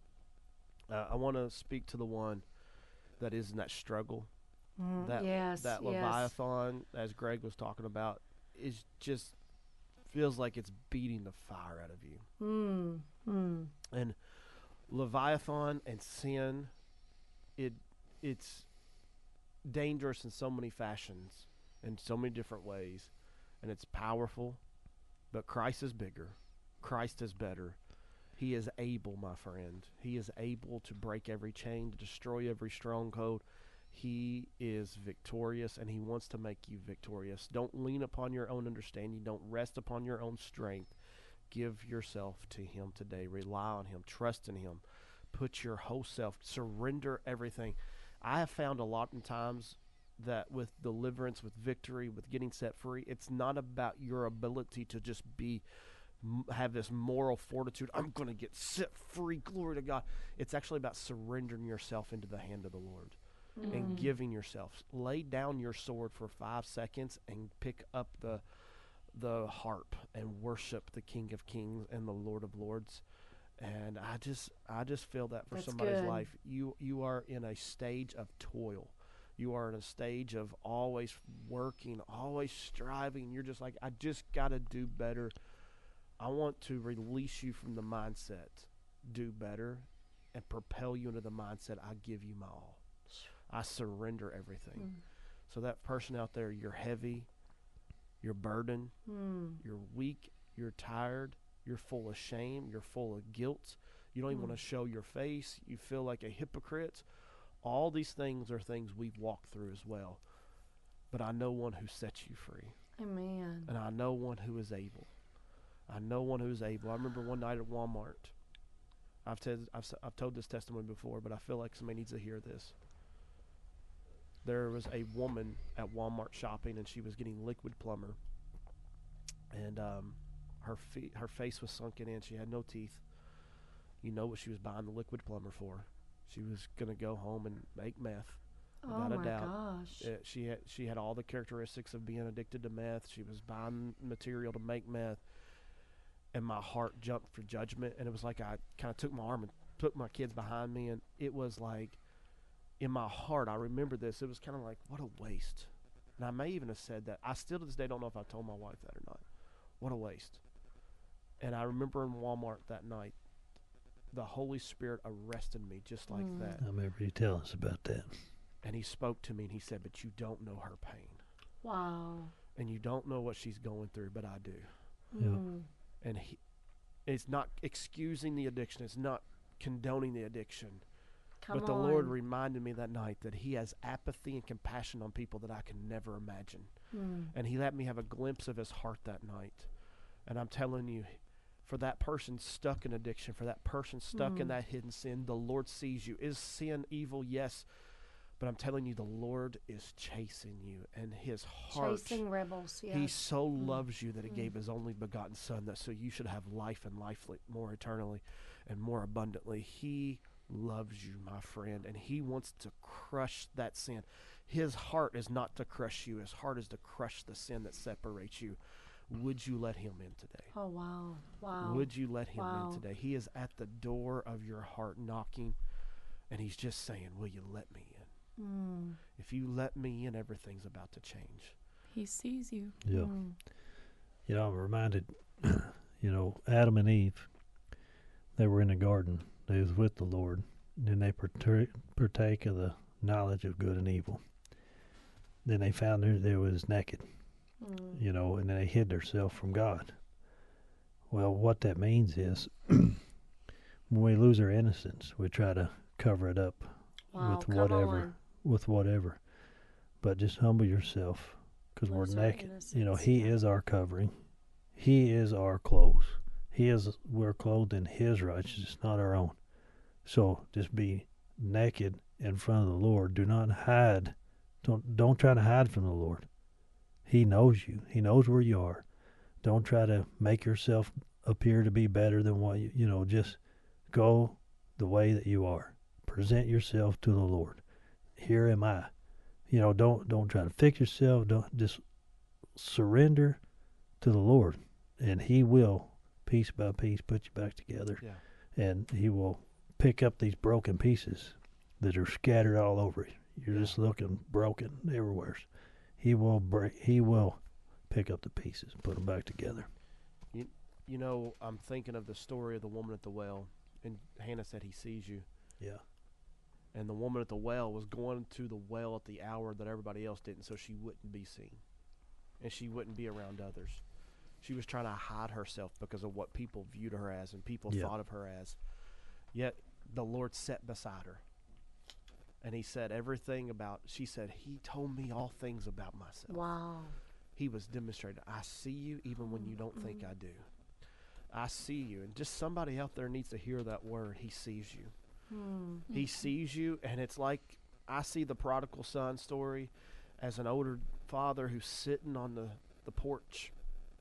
I want to speak to the one that is in that struggle. That Leviathan, as Greg was talking about, is just feels like it's beating the fire out of you. And Leviathan and sin, it's dangerous in so many fashions, in so many different ways, and it's powerful, but Christ is bigger. Christ is better. He is able, my friend. He is able to break every chain, to destroy every stronghold. He is victorious, and he wants to make you victorious. Don't lean upon your own understanding. Don't rest upon your own strength. Give yourself to him today. Rely on him. Trust in him. Put your whole self. Surrender everything. I have found a lot of times that with deliverance, with victory, with getting set free, it's not about your ability to just have this moral fortitude. I'm going to get set free. Glory to God. It's actually about surrendering yourself into the hand of the Lord. And giving yourself. Lay down your sword for 5 seconds and pick up the harp and worship the King of Kings and the Lord of Lords. And I just feel that for That's somebody's good. life. You are in a stage of toil. You are in a stage of always working, always striving. You're just like, I just got to do better. I want to release you from the mindset, do better, and propel you into the mindset, I give you my all. I surrender everything. So that person out there, you're heavy, you're burdened, you're weak, you're tired, you're full of shame, you're full of guilt. You don't even want to show your face. You feel like a hypocrite. All these things are things we've walked through as well. But I know one who sets you free. Amen. And I know one who is able. I know one who is able. I remember one night at Walmart. I've told this testimony before, but I feel like somebody needs to hear this. There was a woman at Walmart shopping, and she was getting liquid plumber. And her face was sunken in. She had no teeth. You know what she was buying the liquid plumber for. She was going to go home and make meth. Without a doubt. Gosh. She had all the characteristics of being addicted to meth. She was buying material to make meth. And my heart jumped for judgment. And it was like I kind of took my arm and took my kids behind me. And it was like, in my heart, I remember this. It was kind of like, what a waste. And I may even have said that. I still to this day don't know if I told my wife that or not. What a waste. And I remember in Walmart that night, the Holy Spirit arrested me just like that. I remember you telling us about that. And he spoke to me and he said, but you don't know her pain. Wow. And you don't know what she's going through, but I do. Yeah. And it's not excusing the addiction. It's not condoning the addiction. Come But the on. Lord reminded me that night that he has apathy and compassion on people that I can never imagine. And he let me have a glimpse of his heart that night. And I'm telling you, for that person stuck in addiction, for that person stuck in that hidden sin, the Lord sees you. Is sin evil? Yes. But I'm telling you, the Lord is chasing you. And his heart, Chasing rebels, yes. he so loves you that he gave his only begotten son, that so you should have life and life more eternally and more abundantly. He loves you, my friend, and he wants to crush that sin. His heart is not to crush you. His heart is to crush the sin that separates you. Would you let him in today? Oh, wow. Wow. Would you let him Wow. in today? He is at the door of your heart knocking, and he's just saying, will you let me in? If you let me in, everything's about to change. He sees you. Yeah. You know, I'm reminded, Adam and Eve, they were in the garden. They was with the Lord. Then they partake of the knowledge of good and evil. Then they found they was naked, and then they hid themselves from God. Well, what that means is when we lose our innocence, we try to cover it up Wow, with come whatever. on. But just humble yourself, because we're Lose our naked. innocence, He yeah. is our covering. He is our clothes. We're clothed in his righteousness, not our own. So just be naked in front of the Lord. Do not hide. Don't try to hide from the Lord. He knows you. He knows where you are. Don't try to make yourself appear to be better than what just go the way that you are. Present yourself to the Lord. Here am I. Don't try to fix yourself. Don't just surrender to the Lord, and he will piece by piece put you back together. Yeah. And he will pick up these broken pieces that are scattered all over you. You're just looking broken everywhere. He will pick up the pieces, put them back together. I'm thinking of the story of the woman at the well, and Hannah said he sees you. Yeah. And the woman at the well was going to the well at the hour that everybody else didn't, so she wouldn't be seen. And she wouldn't be around others. She was trying to hide herself because of what people viewed her as and people thought of her as. Yet the Lord sat beside her. And he said she said, he told me all things about myself. Wow. He was demonstrating, I see you even when you don't think I do. I see you. And just somebody out there needs to hear that word. He sees you. He sees you, and it's like I see the prodigal son story as an older father who's sitting on the porch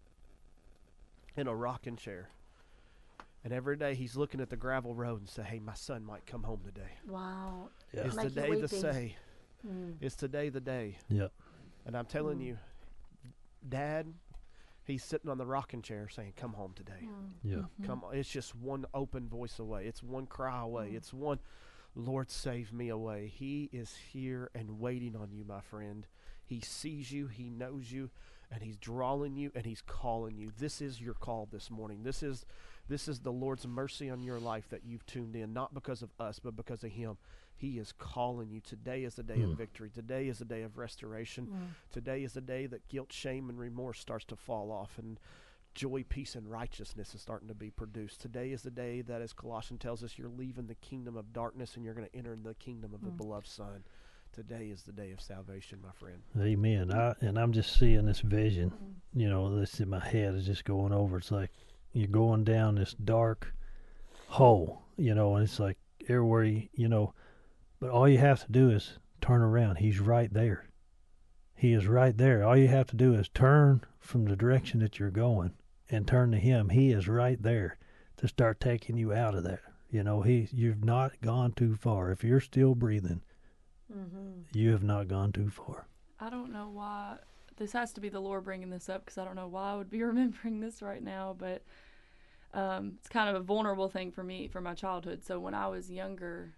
in a rocking chair. And every day he's looking at the gravel road and say, hey, my son might come home today. Wow. Yeah. It's Make you today the weeping. say. It's today the day. Yep. And I'm telling you, Dad, he's sitting on the rocking chair saying, come home today. Yeah. Come on. It's just one open voice away. It's one cry away. It's one, Lord, save me away. He is here and waiting on you, my friend. He sees you. He knows you. and he's drawing you and he's calling you. This is your call this morning. This is the Lord's mercy on your life that you've tuned in, not because of us, but because of him. He is calling you. Today is the day of victory. Today is the day of restoration. Today is the day that guilt, shame, and remorse starts to fall off, and joy, peace, and righteousness is starting to be produced. Today is the day that, as Colossians tells us, you're leaving the kingdom of darkness and you're going to enter in the kingdom of the beloved Son. Today is the day of salvation, my friend. Amen. I'm just seeing this vision, this in my head is just going over. It's like you're going down this dark hole, and it's like everywhere, but all you have to do is turn around. He's right there. He is right there. All you have to do is turn from the direction that you're going and turn to him. He is right there to start taking you out of there. You've not gone too far. If you're still breathing, you have not gone too far. I don't know why. This has to be the Lord bringing this up, because I don't know why I would be remembering this right now, but it's kind of a vulnerable thing for me from my childhood. So when I was younger,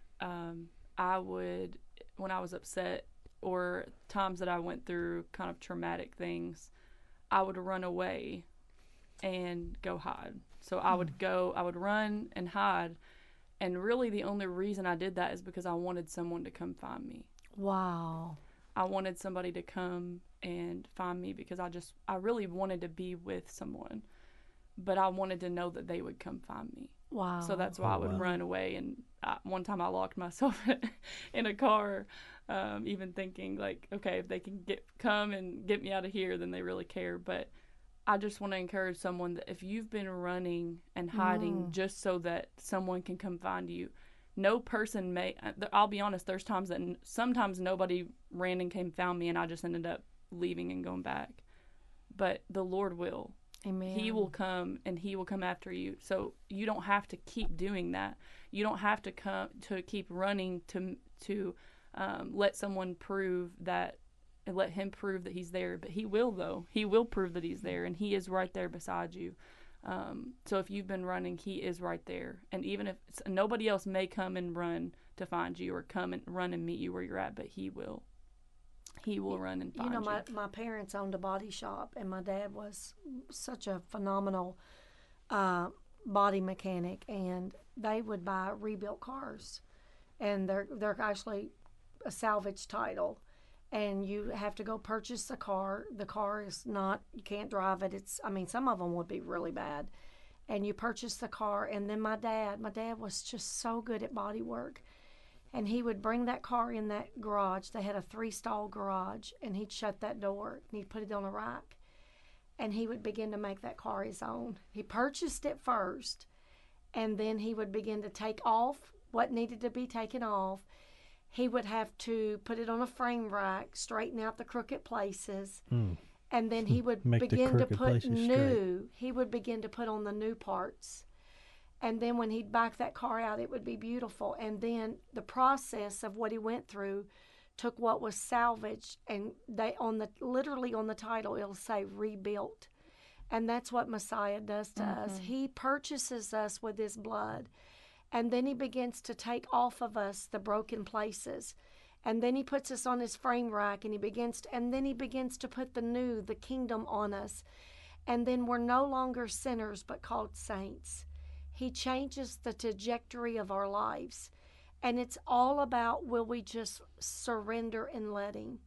when I was upset or times that I went through kind of traumatic things, I would run away and go hide. So I would run and hide. And really the only reason I did that is because I wanted someone to come find me. Wow. I wanted somebody to come and find me because I really wanted to be with someone, but I wanted to know that they would come find me. Wow. So that's why I would run away. And one time I locked myself in a car, even thinking like, okay, if they can come and get me out of here, then they really care. But I just want to encourage someone that if you've been running and hiding just so that someone can come find you, no person I'll be honest, there's times that sometimes nobody ran and came and found me and I just ended up leaving and going back. But the Lord will. Amen. He will come and he will come after you. So you don't have to keep doing that. You don't have to keep running to let someone prove that, and let him prove that he's there. But he will, though. He will prove that he's there, and he is right there beside you. So if you've been running, he is right there. And even if nobody else may come and run to find you or come and run and meet you where you're at, but he will. He will run and find you. My parents owned a body shop, and my dad was such a phenomenal body mechanic, and they would buy rebuilt cars, and they're actually a salvage title, and you have to go purchase the car. The car is not, you can't drive it. Some of them would be really bad, and you purchase the car, and then my dad was just so good at body work. And he would bring that car in that garage. They had a 3-stall garage, and he'd shut that door, and he'd put it on a rack, and he would begin to make that car his own. He purchased it first, and then he would begin to take off what needed to be taken off. He would have to put it on a frame rack, straighten out the crooked places, and then he would begin to put he would begin to put on the new parts. And then when he'd back that car out, it would be beautiful. And then the process of what he went through took what was salvaged, and literally on the title, it'll say rebuilt. And that's what Messiah does to us. He purchases us with his blood. And then he begins to take off of us the broken places. And then he puts us on his frame rack, and he begins to put the kingdom on us. And then we're no longer sinners, but called saints. He changes the trajectory of our lives. And it's all about, will we just surrender and let him?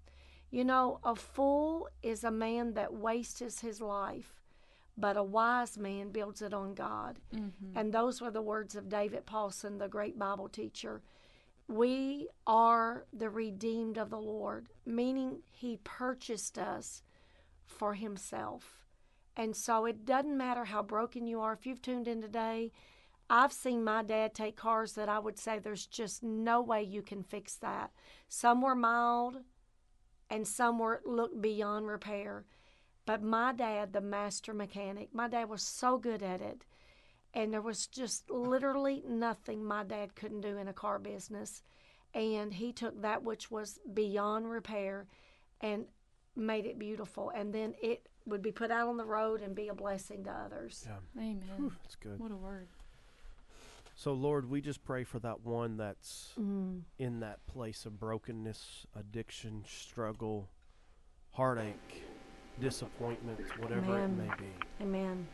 A fool is a man that wastes his life, but a wise man builds it on God. And those were the words of David Paulson, the great Bible teacher. We are the redeemed of the Lord, meaning he purchased us for himself. And so it doesn't matter how broken you are. If you've tuned in today, I've seen my dad take cars that I would say there's just no way you can fix that. Some were mild and some looked beyond repair. But my dad, the master mechanic, my dad was so good at it. And there was just literally nothing my dad couldn't do in a car business. And he took that which was beyond repair and made it beautiful. And then it would be put out on the road and be a blessing to others. Yeah. Amen. Whew, that's good. What a word. So, Lord, we just pray for that one that's in that place of brokenness, addiction, struggle, heartache, disappointments, whatever it may be. Amen.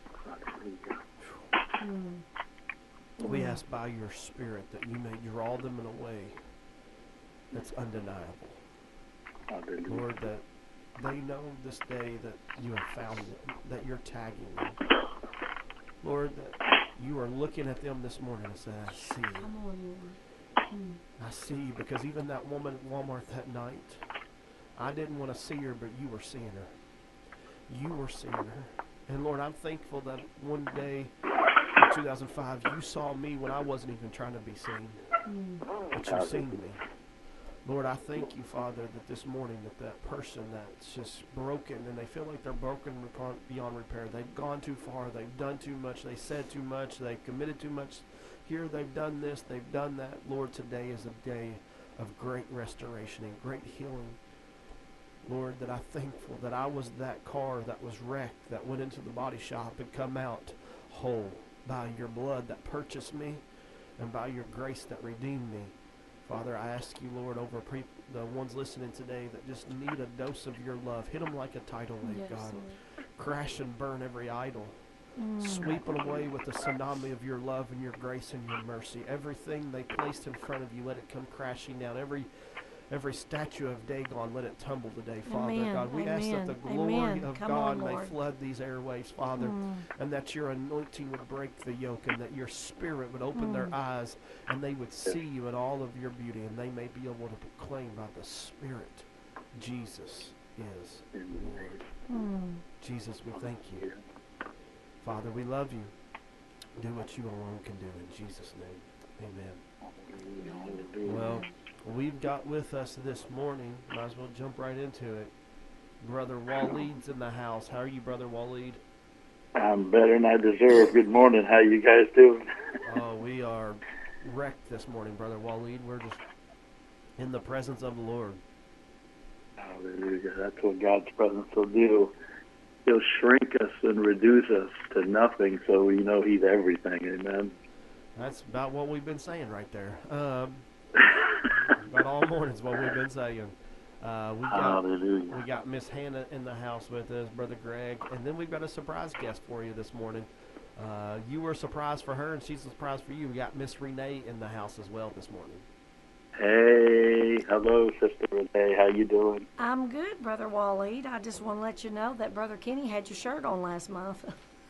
We ask by your Spirit that you may draw them in a way that's undeniable. Lord, that they know this day that you have found them, that you're tagging them. Lord, that you are looking at them this morning and saying, I see you. Come on, Lord. I see you, because even that woman at Walmart that night, I didn't want to see her, but you were seeing her. You were seeing her. And Lord, I'm thankful that one day in 2005, you saw me when I wasn't even trying to be seen. But you've seen me. Lord, I thank you, Father, that this morning that person that's just broken and they feel like they're broken beyond repair. They've gone too far. They've done too much. They said too much. They committed too much. Here they've done this. They've done that. Lord, today is a day of great restoration and great healing. Lord, that I'm thankful that I was that car that was wrecked, that went into the body shop and come out whole by your blood that purchased me and by your grace that redeemed me. Father, I ask you, Lord, over the ones listening today that just need a dose of your love. Hit them like a tidal wave, Yes, God. Lord. Crash and burn every idol. Sweep it away with the tsunami of your love and your grace and your mercy. Everything they placed in front of you, let it come crashing down. Every statue of Dagon, let it tumble today, Father. Amen. God, we ask that the Amen. glory Amen. of Come God on, may Lord. flood these airwaves, Father, and that your anointing would break the yoke, and that your Spirit would open their eyes, and they would see you in all of your beauty, and they may be able to proclaim by the Spirit, Jesus is Lord. Jesus, we thank you. Father, we love you. Do what you alone can do. In Jesus' name, amen. Well, we've got with us this morning, might as well jump right into it, Brother Waleed's in the house. How are you, Brother Waleed? I'm better than I deserve. Good morning. How you guys doing? Oh, we are wrecked this morning, Brother Waleed. We're just in the presence of the Lord. Hallelujah. That's what God's presence will do. He'll shrink us and reduce us to nothing so we know he's everything. Amen. That's about what we've been saying right there. About all morning is what we've been saying. Hallelujah. We got Miss Hannah in the house with us, Brother Greg, and then we've got a surprise guest for you this morning. You were a surprise for her, and she's a surprise for you. We got Miss Renee in the house as well this morning. Hey, hello, Sister Renee. How you doing? I'm good, Brother Waleed. I just want to let you know that Brother Kenny had your shirt on last month.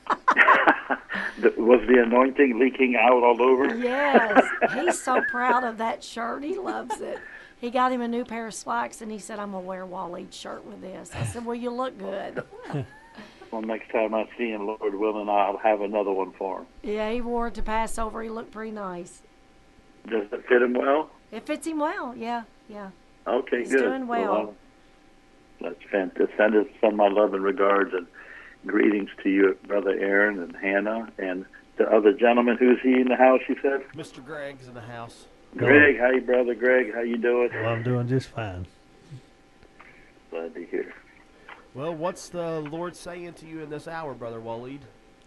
Was the anointing leaking out all over? Yes, he's so proud of that shirt. He loves it. He got him a new pair of slacks, and he said, I'm going to wear Waleed's shirt with this. I said, well, you look good. Well, next time I see him, Lord willing, I'll have another one for him. Yeah, he wore it to Passover. He looked pretty nice. Does it fit him well? It fits him well, yeah. Okay, He's good. doing well. That's fantastic. Send my love and regards and greetings to you, Brother Aaron and Hannah, and the other gentleman. Who's he in the house, you said? Mr. Greg's in the house. Greg, how you, Brother Greg? How you doing? Well, I'm doing just fine. Glad to hear. Well, what's the Lord saying to you in this hour, Brother Waleed?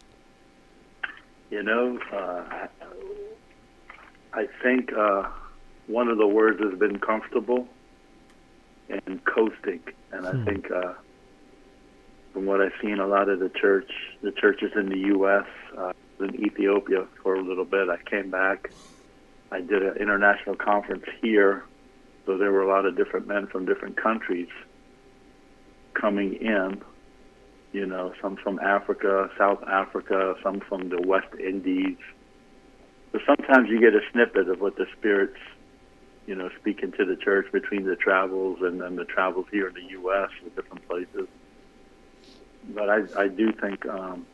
You know, I think one of the words has been comfortable and coasting. And I think from what I've seen, a lot of the churches in the U.S., in Ethiopia for a little bit. I came back. I did an international conference here, so there were a lot of different men from different countries coming in, you know, some from Africa, South Africa, some from the West Indies. So sometimes you get a snippet of what the Spirit's, you know, speaking to the church between the travels and then the travels here in the U.S. and different places. But I do think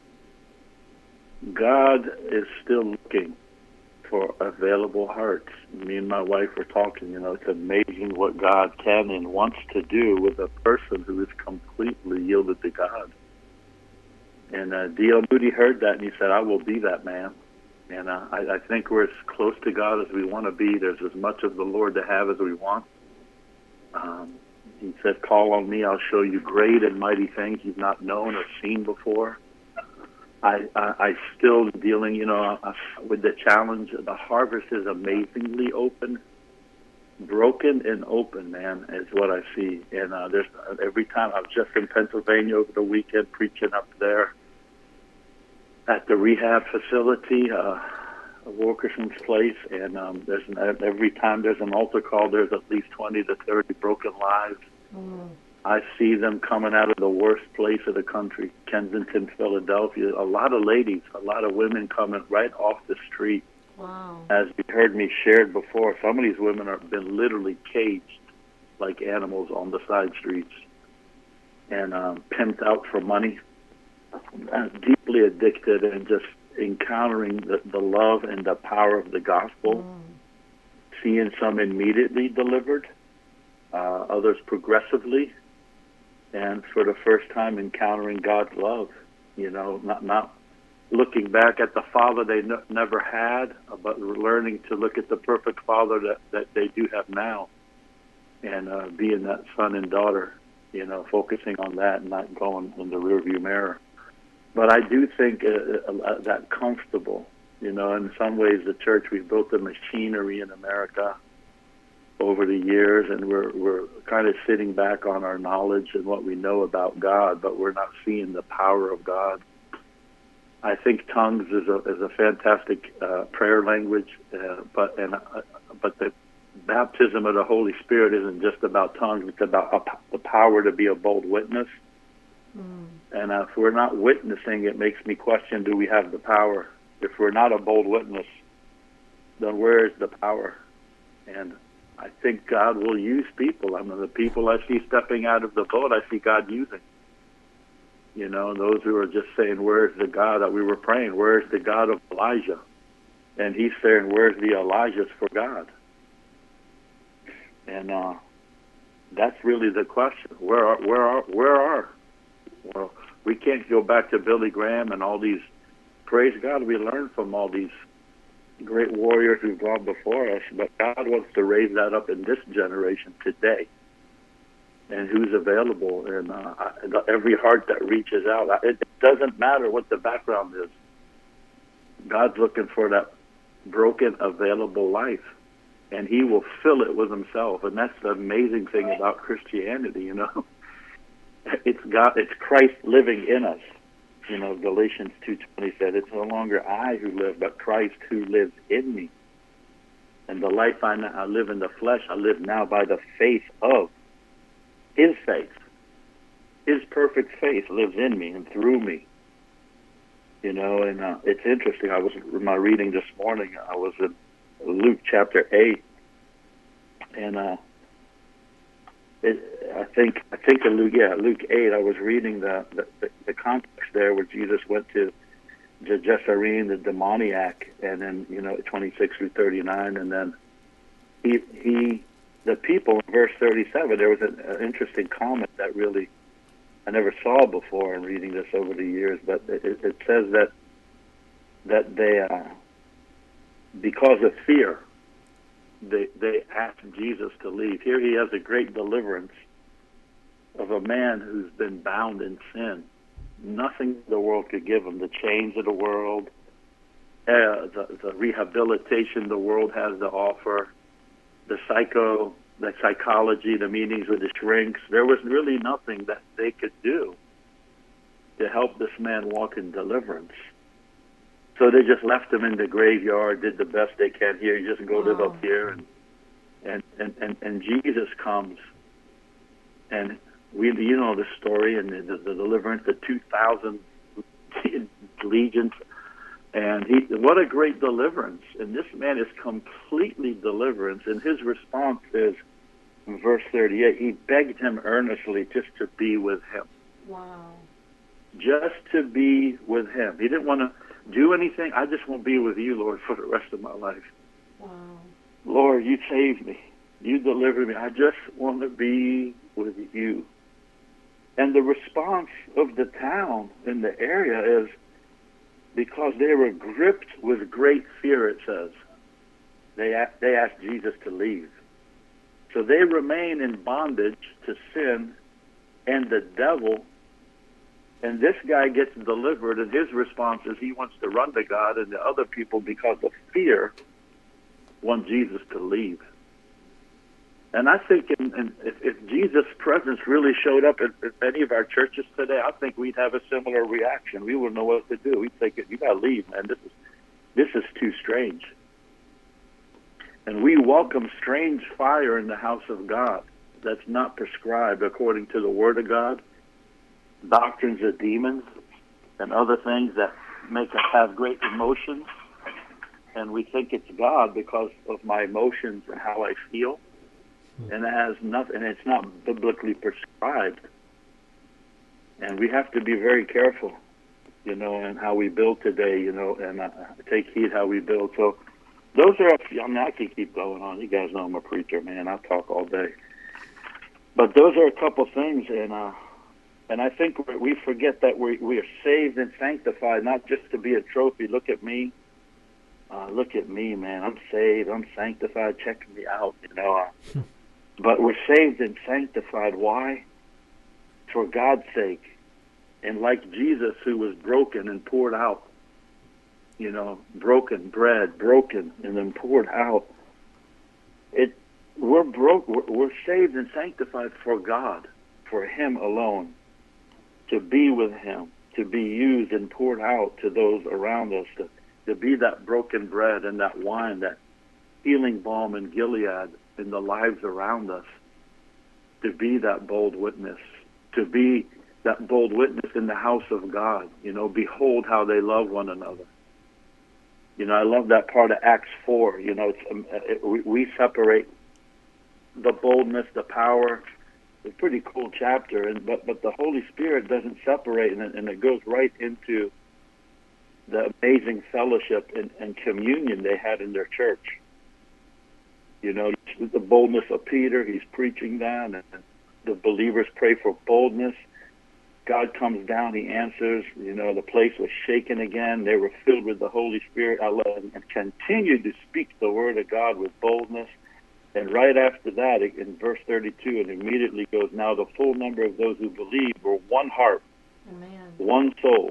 God is still looking for available hearts. Me and my wife were talking, you know, it's amazing what God can and wants to do with a person who is completely yielded to God. And D.L. Moody heard that, and he said, I will be that man. And I think we're as close to God as we want to be. There's as much of the Lord to have as we want. He said, call on me, I'll show you great and mighty things you've not known or seen before. I still dealing, you know, with the challenge. The harvest is amazingly open, broken and open, man, is what I see. And there's every time I was just in Pennsylvania over the weekend preaching up there at the rehab facility, Wilkerson's place, and every time there's an altar call, there's at least 20 to 30 broken lives. I see them coming out of the worst place of the country, Kensington, Philadelphia. A lot of ladies, a lot of women coming right off the street. Wow. As you heard me shared before, some of these women have been literally caged like animals on the side streets and pimped out for money, deeply addicted, and just encountering the love and the power of the gospel, seeing some immediately delivered, others progressively, and for the first time encountering God's love, not looking back at the father they never had, but learning to look at the perfect father that they do have now, and being that son and daughter, focusing on that and not going in the rearview mirror. But I do think that comfortable, in some ways the church, we've built a machinery in America over the years, and we're kind of sitting back on our knowledge and what we know about God, but we're not seeing the power of God. I think tongues is a fantastic prayer language, but the baptism of the Holy Spirit isn't just about tongues; it's about the power to be a bold witness. And if we're not witnessing, it makes me question: do we have the power? If we're not a bold witness, then where is the power? And I think God will use people. I mean, the people I see stepping out of the boat, I see God using. Those who are just saying, where's the God that we were praying? Where's the God of Elijah? And he's saying, where's the Elijahs for God? And that's really the question. Where are? Well, we can't go back to Billy Graham and all these. Praise God, we learn from all these great warriors who've gone before us, but God wants to raise that up in this generation today. And who's available, and every heart that reaches out. It doesn't matter what the background is. God's looking for that broken, available life, and He will fill it with Himself. And that's the amazing thing about Christianity. It's God, it's Christ living in us. Galatians 2:20 said, "It's no longer I who live, but Christ who lives in me. And the life I live in the flesh, I live now by the faith of His faith. His perfect faith lives in me and through me." And it's interesting. I was in my reading this morning. I was in Luke chapter 8, and I think in Luke 8. I was reading the context there where Jesus went to Gerasene, the demoniac, and then 26 through 39, and then the people in verse 37. There was an interesting comment that really I never saw before in reading this over the years, but it says that they because of fear they asked Jesus to leave. Here he has a great deliverance of a man who's been bound in sin. Nothing the world could give him. The chains of the world, the rehabilitation the world has to offer, the psychology, the meetings with the shrinks. There was really nothing that they could do to help this man walk in deliverance. So they just left him in the graveyard, did the best they can. Here, you just go live up here, and Jesus comes, and we the story and the deliverance, the 2,000 legions, and what a great deliverance! And this man is completely deliverance, and his response is, in verse 38, he begged him earnestly just to be with him. Wow. Just to be with him. He didn't want to do anything. I just want to be with you, Lord, for the rest of my life. Wow. Lord, you saved me. You delivered me. I just want to be with you. And the response of the town in the area is because they were gripped with great fear, it says. They asked Jesus to leave. So they remain in bondage to sin and the devil. And this guy gets delivered, and his response is he wants to run to God, and the other people, because of fear, want Jesus to leave. And I think if Jesus' presence really showed up at any of our churches today, I think we'd have a similar reaction. We wouldn't know what to do. We'd think, you got to leave, man. This is too strange. And we welcome strange fire in the house of God that's not prescribed according to the Word of God, doctrines of demons, and other things that make us have great emotions. And we think it's God because of my emotions and how I feel. And it has nothing, and it's not biblically prescribed. And we have to be very careful, and how we build today, and take heed how we build. So those are, I can keep going on. You guys know I'm a preacher, man. I talk all day. But those are a couple things, and I think we forget that we are saved and sanctified, not just to be a trophy. Look at me. Look at me, man. I'm saved. I'm sanctified. Check me out, But we're saved and sanctified. Why? For God's sake. And like Jesus, who was broken and poured out, broken bread, broken and then poured out. We're saved and sanctified for God, for Him alone, to be with Him, to be used and poured out to those around us, to be that broken bread and that wine, that healing balm in Gilead in the lives around us, to be that bold witness, to be that bold witness in the house of God. Behold how they love one another. I love that part of Acts 4. We separate the boldness, the power. It's a pretty cool chapter, but the Holy Spirit doesn't separate, and it goes right into the amazing fellowship and communion they had in their church. The boldness of Peter, he's preaching that, and the believers pray for boldness. God comes down, he answers. The place was shaken again. They were filled with the Holy Spirit. I love it. And continued to speak the word of God with boldness. And right after that, in verse 32, it immediately goes, now the full number of those who believed were one heart, Amen. one soul.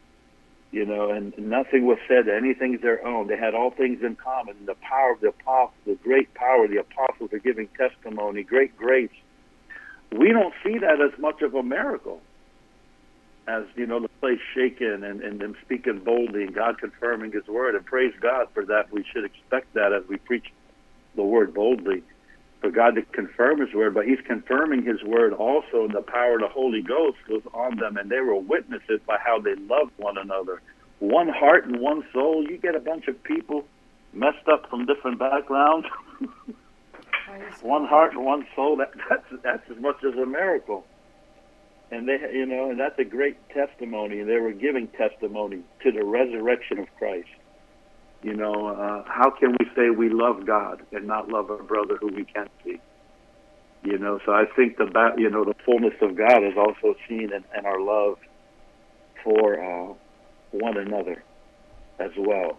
And nothing was said, anything's their own. They had all things in common. The power of the apostles, the great power, the apostles are giving testimony, great grace. We don't see that as much of a miracle as, the place shaken and them speaking boldly and God confirming His word. And praise God for that. We should expect that as we preach the word boldly, for God to confirm His word. But He's confirming His word also in the power of the Holy Ghost was on them, and they were witnesses by how they loved one another. One heart and one soul. You get a bunch of people messed up from different backgrounds. One heart and one soul. That's as much as a miracle. And they, and that's a great testimony. And they were giving testimony to the resurrection of Christ. How can we say we love God and not love our brother who we can't see? So I think the fullness of God is also seen in our love for one another as well.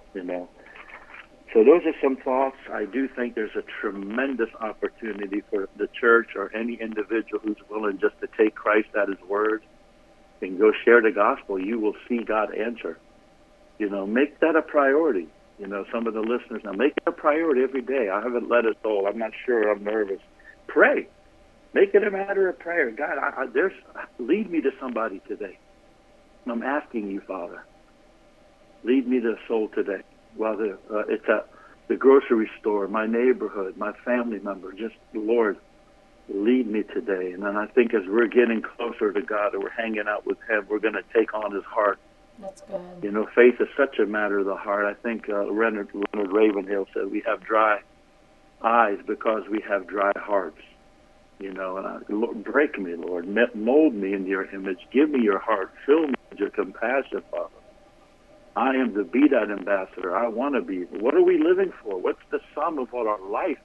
So those are some thoughts. I do think there's a tremendous opportunity for the church or any individual who's willing just to take Christ at His word and go share the gospel. You will see God answer. Make that a priority. Some of the listeners now, make it a priority every day. I haven't led a soul. I'm not sure. I'm nervous. Pray. Make it a matter of prayer. God, lead me to somebody today. I'm asking you, Father. Lead me to a soul today. Whether it's at the grocery store, my neighborhood, my family member, just, Lord, lead me today. And then I think as we're getting closer to God and we're hanging out with Him, we're going to take on His heart. That's good. Faith is such a matter of the heart. I think Leonard Ravenhill said we have dry eyes because we have dry hearts. Break me, Lord. Mold me in your image. Give me your heart. Fill me with your compassion, Father. I am to be that ambassador. I want to be. What are we living for? What's the sum of what our life,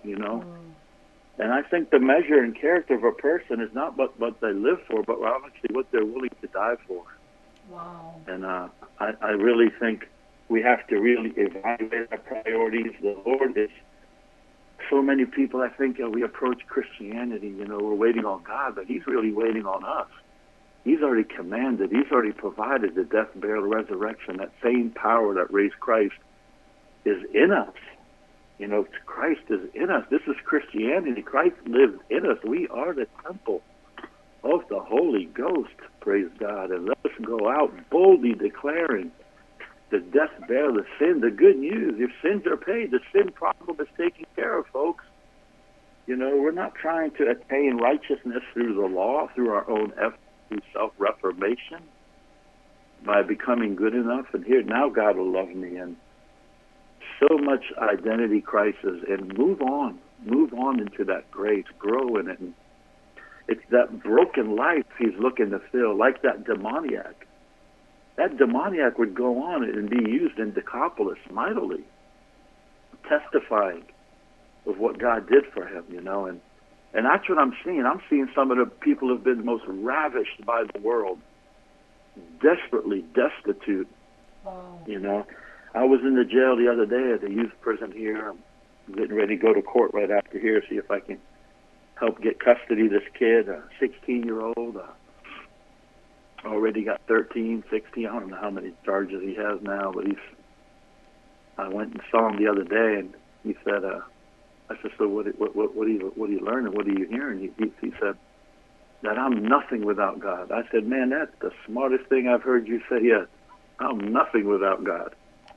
And I think the measure and character of a person is not what they live for, but actually what they're willing to die for. Wow. And I really think we have to really evaluate our priorities. The Lord is, so many people, I think we approach Christianity, we're waiting on God, but He's really waiting on us. He's already commanded. He's already provided the death, burial, resurrection. That same power that raised Christ is in us. You know, Christ is in us. This is Christianity. Christ lives in us. We are the temple of the Holy Ghost, praise God. And let us go out boldly declaring the death, burial, the sin, the good news. Your sins are paid. The sin problem is taken care of, folks. You know, we're not trying to attain righteousness through the law, through our own effort, through self-reformation, by becoming good enough. And here, now God will love me. And so much identity crisis, and move on into that grace, grow in it. And it's that broken life he's looking to fill, like that demoniac. That demoniac would go on and be used in Decapolis mightily, testifying of what God did for him, you know. And that's what I'm seeing. I'm seeing some of the people who have been most ravished by the world, desperately destitute, you know. I was in the jail the other day at the youth prison here. I'm getting ready to go to court right after here, see if I can help get custody of this kid, a 16-year-old. Already got 13, 16. I don't know how many charges he has now, but I went and saw him the other day, and he said, I said, so what are you learning? What are you hearing? He said that I'm nothing without God. I said, man, that's the smartest thing I've heard you say yet. I'm nothing without God.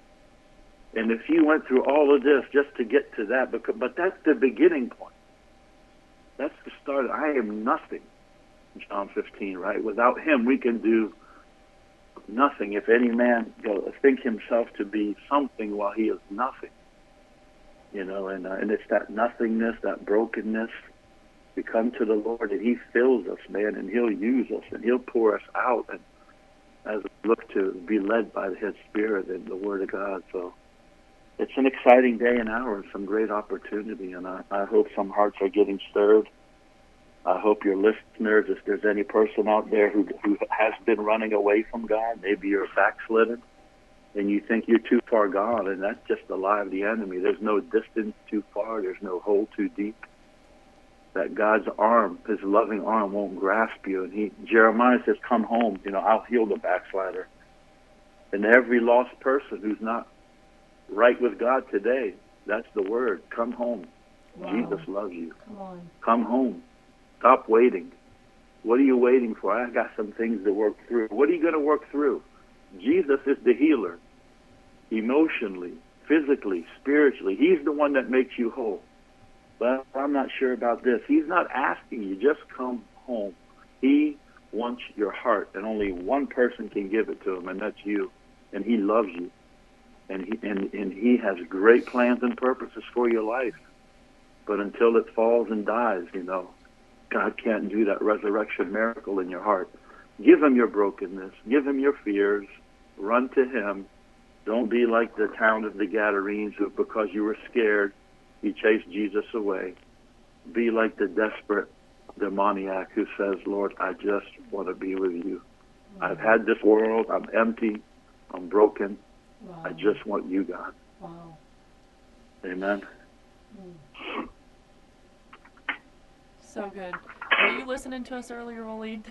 And if you went through all of this just to get to that, but that's the beginning point. That's the start. I am nothing, John 15, right? Without him, we can do nothing. If any man think himself to be something while he is nothing, you know, and it's that nothingness, that brokenness. We come to the Lord, and he fills us, man, and he'll use us, and he'll pour us out, and as we look to be led by his Spirit and the Word of God. So it's an exciting day and hour and some great opportunity, and I hope some hearts are getting stirred. I hope your listeners, if there's any person out there who has been running away from God, maybe you're backslidden, and you think you're too far gone, and that's just the lie of the enemy. There's no distance too far. There's no hole too deep. That God's arm, his loving arm, won't grasp you. And Jeremiah says, come home. You know, I'll heal the backslider. And every lost person who's not right with God today, that's the word. Come home. Wow. Jesus loves you. Come on. Come home. Stop waiting. What are you waiting for? I got some things to work through. What are you going to work through? Jesus is the healer. Emotionally, physically, spiritually. He's the one that makes you whole. But I'm not sure about this. He's not asking you, just come home. He wants your heart, and only one person can give it to him, and that's you. And he loves you. And he has great plans and purposes for your life. But until it falls and dies, you know, God can't do that resurrection miracle in your heart. Give him your brokenness. Give him your fears. Run to him. Don't be like the town of the Gadarenes who, because you were scared, you chased Jesus away. Be like the desperate demoniac who says, Lord, I just want to be with you. Wow. I've had this world. I'm empty. I'm broken. Wow. I just want you, God. Wow. Amen. So good. Were you listening to us earlier, Waleed?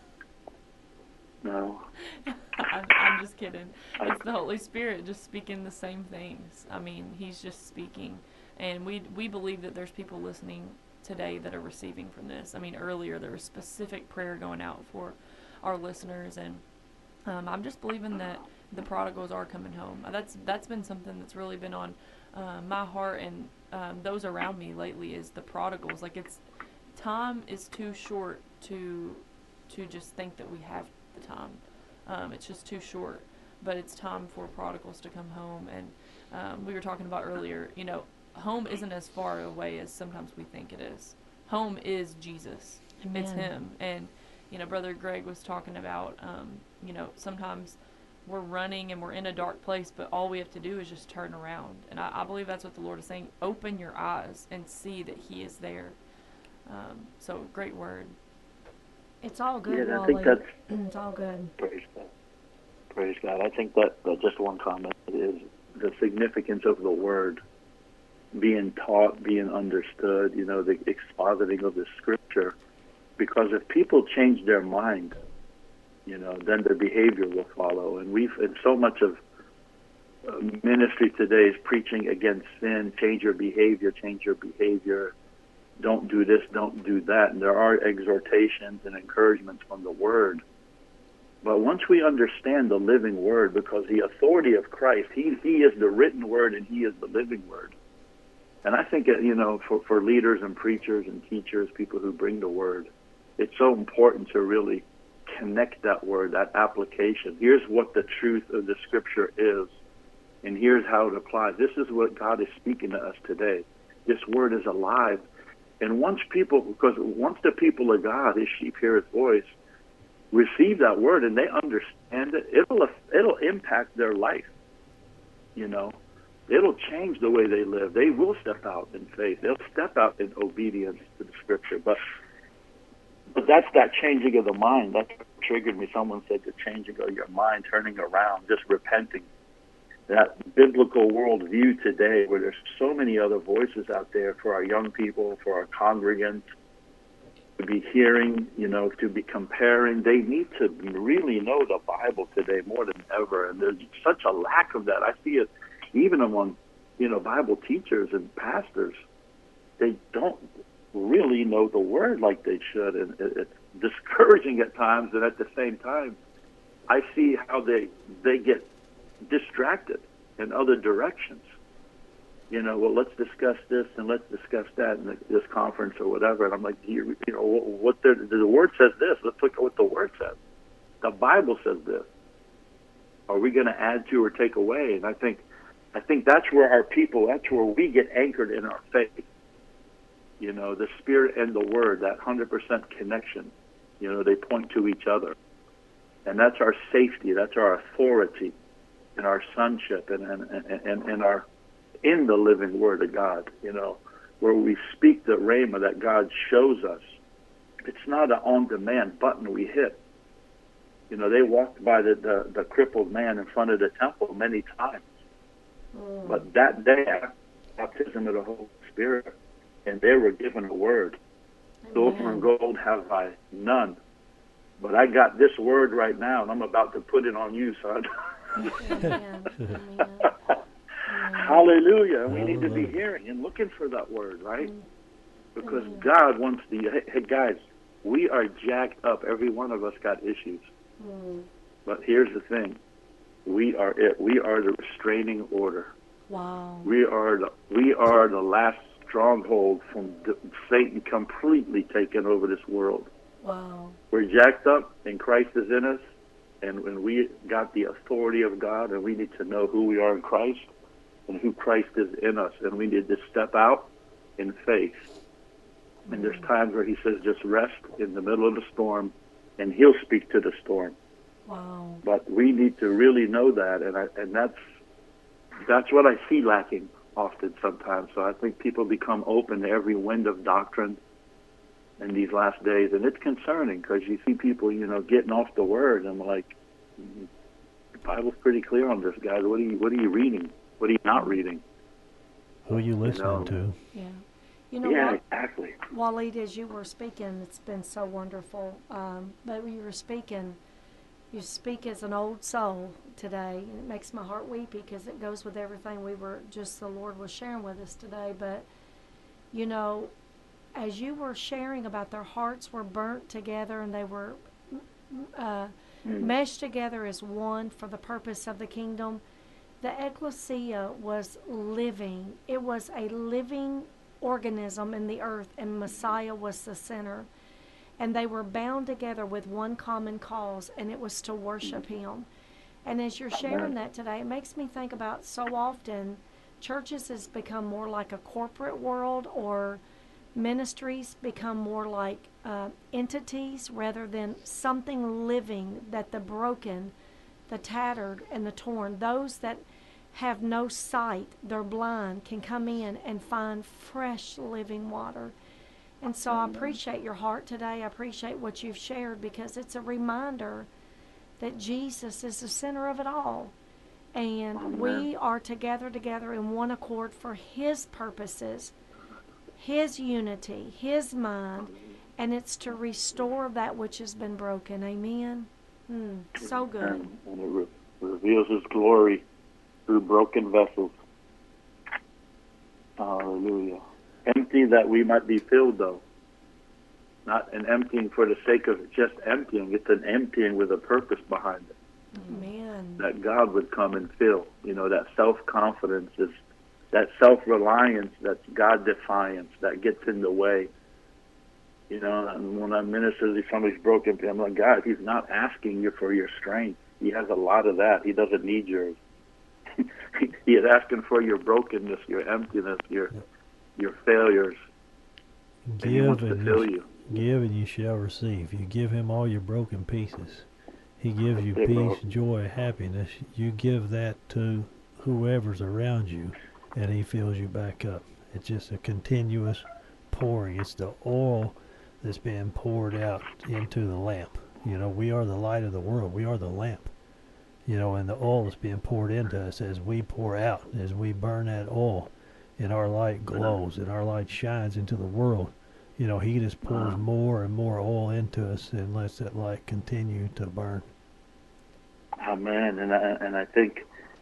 No. I'm just kidding. It's the Holy Spirit just speaking the same things. I mean, he's just speaking. And we believe that there's people listening today that are receiving from this. I mean, earlier there was specific prayer going out for our listeners, and I'm just believing that the prodigals are coming home. That's been something that's really been on my heart and those around me lately, is the prodigals. Like, time is too short to just think that we have the time. It's just too short. But it's time for prodigals to come home. And we were talking about earlier, you know, home isn't as far away as sometimes we think it is. Home is Jesus. Amen. It's him. And, you know, Brother Greg was talking about, you know, sometimes we're running and we're in a dark place, but all we have to do is just turn around. And I believe that's what the Lord is saying. Open your eyes and see that he is there. So great word. It's all good, yeah, Wally. I think that's, it's all good. Praise God. Praise God. I think that just one comment is the significance of the word being taught, being understood, you know, the expositing of the scripture. Because if people change their mind, you know, then their behavior will follow. And so much of ministry today is preaching against sin. Change your behavior. Change your behavior. Don't do this. Don't do that. And there are exhortations and encouragements from the Word. But once we understand the living Word, because the authority of Christ, He is the written Word and He is the living Word. And I think, for leaders and preachers and teachers, people who bring the Word, it's so important to really connect that Word, that application. Here's what the truth of the Scripture is, and here's how it applies. This is what God is speaking to us today. This Word is alive. And once the people of God, His sheep hear His voice, receive that Word and they understand it, it'll impact their life. It'll change the way they live. They will step out in faith. They'll step out in obedience to the Scripture. But that's that changing of the mind. That triggered me. Someone said the changing of your mind, turning around, just repenting. That biblical worldview today, where there's so many other voices out there for our young people, for our congregants, to be hearing, to be comparing. They need to really know the Bible today more than ever. And there's such a lack of that. I see it even among, Bible teachers and pastors. They don't really know the Word like they should. And it's discouraging at times. And at the same time, I see how they get distracted in other directions. Well, let's discuss this and let's discuss that in this conference or whatever. And I'm like, what the Word says this. Let's look at what the Word says. The Bible says this. Are we going to add to or take away? And I think that's where that's where we get anchored in our faith. The Spirit and the Word, that 100% connection. They point to each other. And that's our safety. That's our authority and our sonship and our in the living Word of God, where we speak the rhema that God shows us. It's not an on-demand button we hit. They walked by the crippled man in front of the temple many times. But that day, baptism of the Holy Spirit, and they were given a word. Silver and gold have I none. But I got this word right now, and I'm about to put it on you, son. Amen. Hallelujah. We need to be hearing and looking for that word, right? Because God wants hey guys, we are jacked up. Every one of us got issues. But here's the thing. We are it. We are the restraining order. Wow. We are the last stronghold from Satan completely taking over this world. Wow. We're jacked up and Christ is in us, and when we got the authority of God, and we need to know who we are in Christ and who Christ is in us, and we need to step out in faith. And there's times where He says, just rest in the middle of the storm, and He'll speak to the storm. Wow. But we need to really know that, and that's what I see lacking often sometimes. So I think people become open to every wind of doctrine in these last days, and it's concerning because you see people, getting off the Word, and I'm like, the Bible's pretty clear on this, guys. What are you reading? What are you not reading? Who are you listening to? Yeah. Yeah, exactly. Waleed, as you were speaking, it's been so wonderful. But when you were speaking, you speak as an old soul today, and it makes my heart weepy because it goes with everything the Lord was sharing with us today. But, as you were sharing about their hearts were burnt together and they were meshed together as one for the purpose of the kingdom, the ecclesia was living. It was a living organism in the earth, and Messiah was the center. And they were bound together with one common cause, and it was to worship Him. And as you're sharing that today, it makes me think about so often churches has become more like a corporate world, or ministries become more like entities rather than something living, that the broken, the tattered, and the torn, those that have no sight, they're blind, can come in and find fresh living water. And so I appreciate your heart today. I appreciate what you've shared, because it's a reminder that Jesus is the center of it all. And we are together in one accord for His purposes, His unity, His mind, and it's to restore that which has been broken. Amen. So good. And it reveals His glory through broken vessels. Hallelujah. Empty that we might be filled, though. Not an emptying for the sake of just emptying. It's an emptying with a purpose behind it. Man. That God would come and fill. You know, that self-confidence is that self-reliance, that's God-defiance, that gets in the way. You know, and when I minister to somebody's broken, I'm like, God, he's not asking you for your strength. He has a lot of that. He doesn't need yours. He is asking for your brokenness, your emptiness, your failures. And he wants to fill you. Give and you shall receive. You give him all your broken pieces. He gives you That's it, bro. peace, joy, happiness. You give that to whoever's around you, and he fills you back up. It's just a continuous pouring. It's the oil that's being poured out into the lamp. You know, we are the light of the world. We are the lamp. You know, and the oil is being poured into us as we pour out, as we burn that oil, and our light glows, and our light shines into the world. You know, he just pours more and more oil into us and lets that light continue to burn. Amen. And I think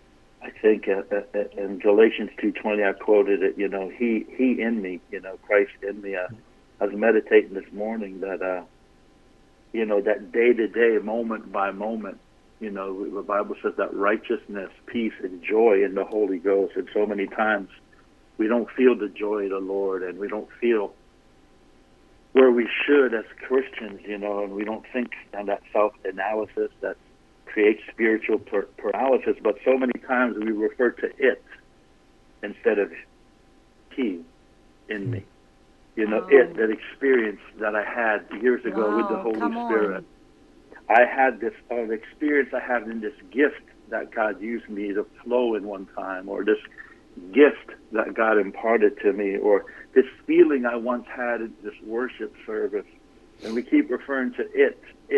in Galatians 2:20, I quoted it. You know, he in me. You know, Christ in me. I was meditating this morning that you know, that day to day, moment by moment. You know, the Bible says that righteousness, peace, and joy in the Holy Ghost. And so many times we don't feel the joy of the Lord, and we don't feel where we should as Christians, you know, and we don't think on that self-analysis that creates spiritual paralysis. But so many times we refer to it instead of he in me. You know, it, that experience that I had years ago with the Holy Spirit. I had this experience I had in this gift that God used me to flow in one time, or this gift that God imparted to me, or this feeling I once had in this worship service. And we keep referring to it,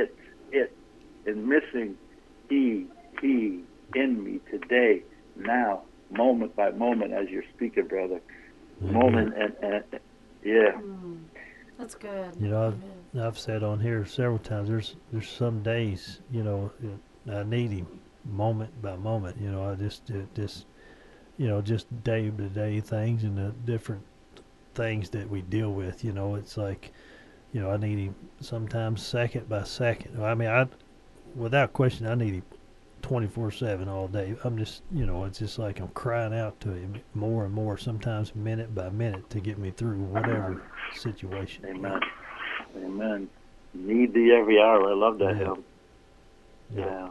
and missing he in me today, now, moment by moment, as you're speaking, brother. Moment and yeah. That's good. You know, I've said on here several times, there's some days, you know, I need him moment by moment. You know, I just you know, just day to day things and the different things that we deal with. You know, it's like, you know, I need him sometimes second by second. I mean, without question, I need him 24/7 all day. I'm just, you know, it's just like I'm crying out to him more and more, sometimes minute by minute, to get me through whatever situation. Amen. Amen. Need thee every hour. I love that hymn. Yeah.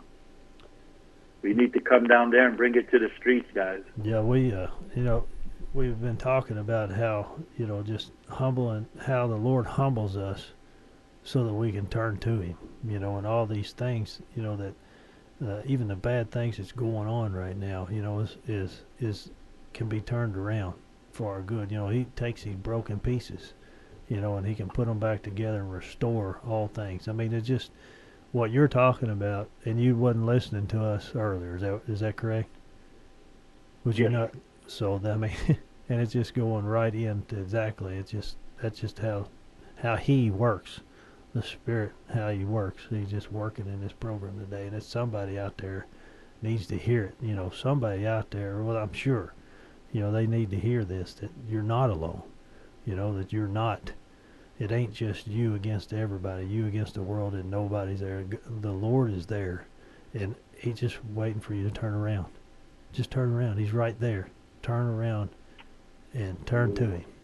We need to come down there and bring it to the streets, guys. Yeah, you know, we've been talking about how, you know, just humbling, how the Lord humbles us so that we can turn to him, you know, and all these things, you know, that even the bad things that's going on right now, you know, is can be turned around for our good. You know, he takes these broken pieces, you know, and he can put them back together and restore all things. I mean, it's just what you're talking about, and you wasn't listening to us earlier. Is that correct? Was you not? So I mean, and it's just going right into exactly. That's just how he works. The Spirit, how he works. He's just working in this program today, and it's somebody out there needs to hear it. You know, somebody out there, well, I'm sure, you know, they need to hear this, that you're not alone. You know, that you're not, it ain't just you against everybody, you against the world, and nobody's there. The Lord is there, and he's just waiting for you to turn around. Just turn around. He's right there. Turn around and turn to him.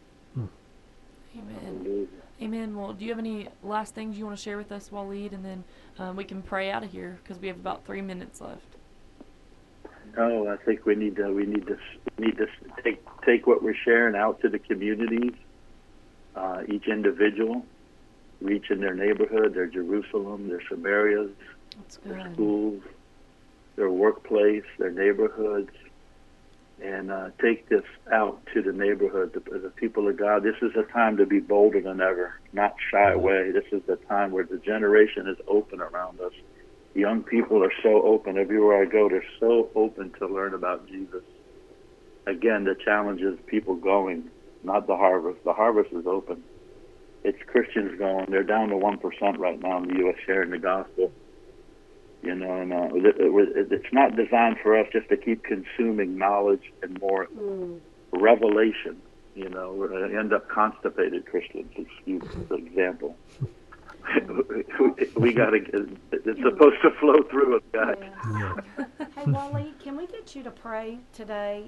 Amen. Amen. Well, do you have any last things you want to share with us, Waleed, and then we can pray out of here because we have about 3 minutes left. No, I think we need to take what we're sharing out to the communities, each individual, reach in their neighborhood, their Jerusalem, their Samarias, their schools, their workplace, their neighborhoods, and take this out to the neighborhood, the people of God. This is a time to be bolder than ever, not shy away. This is the time where the generation is open around us. Young people are so open. Everywhere I go, they're so open to learn about Jesus. Again, the challenge is people going, not the harvest. The harvest is open. It's Christians going. They're down to 1% right now in the U.S. sharing the gospel. You know, and it's not designed for us just to keep consuming knowledge and more revelation. You know, we're going to end up constipated Christians, excuse the example. We got to get, it's supposed to flow through us, guys. Yeah. Hey, Wally, can we get you to pray today?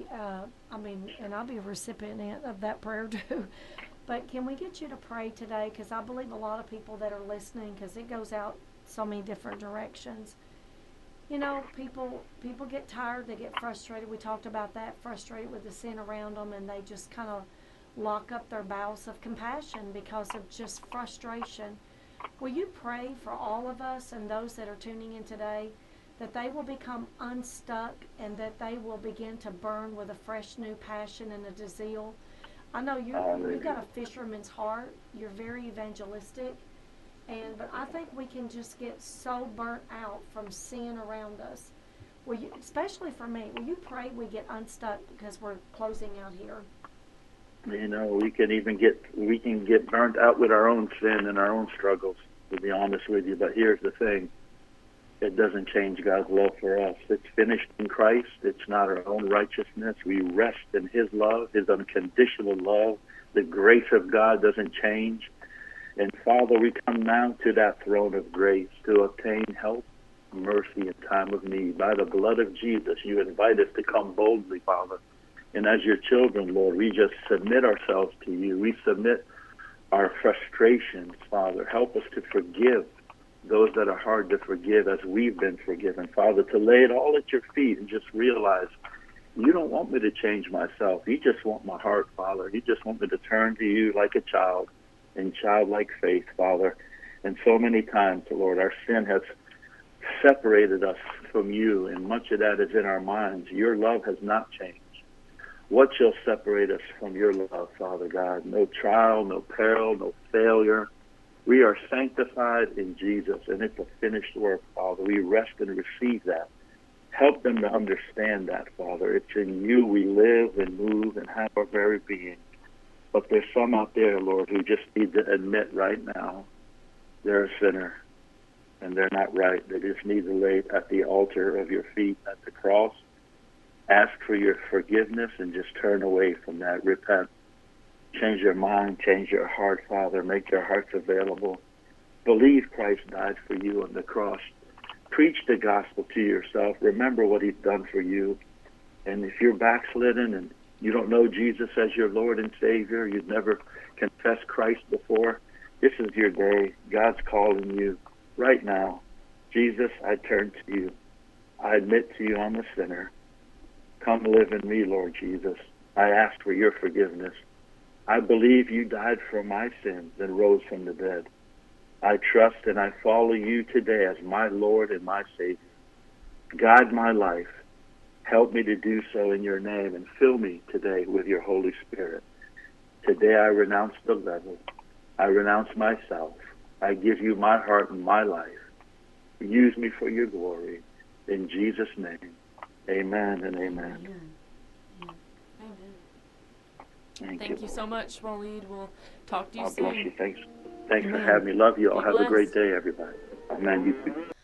And I'll be a recipient of that prayer too. But can we get you to pray today? Because I believe a lot of people that are listening, because it goes out so many different directions. You know, people get tired, they get frustrated. We talked about that, frustrated with the sin around them, and they just kind of lock up their bowels of compassion because of just frustration. Will you pray for all of us and those that are tuning in today, that they will become unstuck and that they will begin to burn with a fresh new passion and a zeal? I know you've got a fisherman's heart. You're very evangelistic. But I think we can just get so burnt out from sin around us. Will you, especially for me, will you pray we get unstuck, because we're closing out here? You know, we can get burnt out with our own sin and our own struggles, to be honest with you. But here's the thing. It doesn't change God's love for us. It's finished in Christ. It's not our own righteousness. We rest in His love, His unconditional love. The grace of God doesn't change. And Father, we come now to that throne of grace to obtain help, mercy in time of need. By the blood of Jesus, you invite us to come boldly, Father. And as your children, Lord, we just submit ourselves to you. We submit our frustrations, Father. Help us to forgive those that are hard to forgive as we've been forgiven. Father, to lay it all at your feet and just realize you don't want me to change myself. You just want my heart, Father. You just want me to turn to you like a child in childlike faith, Father. And so many times, Lord, our sin has separated us from you, and much of that is in our minds. Your love has not changed. What shall separate us from your love, Father God? No trial, no peril, no failure. We are sanctified in Jesus, and it's a finished work, Father. We rest and receive that. Help them to understand that, Father. It's in you we live and move and have our very being. But there's some out there, Lord, who just need to admit right now they're a sinner and they're not right. They just need to lay at the altar of your feet at the cross, ask for your forgiveness, and just turn away from that. Repent. Change your mind, change your heart, Father. Make your hearts available. Believe Christ died for you on the cross. Preach the gospel to yourself. Remember what He's done for you. And if you're backslidden and you don't know Jesus as your Lord and Savior, you've never confessed Christ before, this is your day. God's calling you right now. Jesus, I turn to you. I admit to you I'm a sinner. Come live in me, Lord Jesus. I ask for your forgiveness. I believe you died for my sins and rose from the dead. I trust and I follow you today as my Lord and my Savior. Guide my life. Help me to do so in your name, and fill me today with your Holy Spirit. Today I renounce the devil. I renounce myself. I give you my heart and my life. Use me for your glory. In Jesus' name, amen and amen. Thank you so much, Waleed. We'll talk to you God soon. bless you. Thanks for having me. Love you all. Be Have a great blessed. day, everybody. Amen. You too.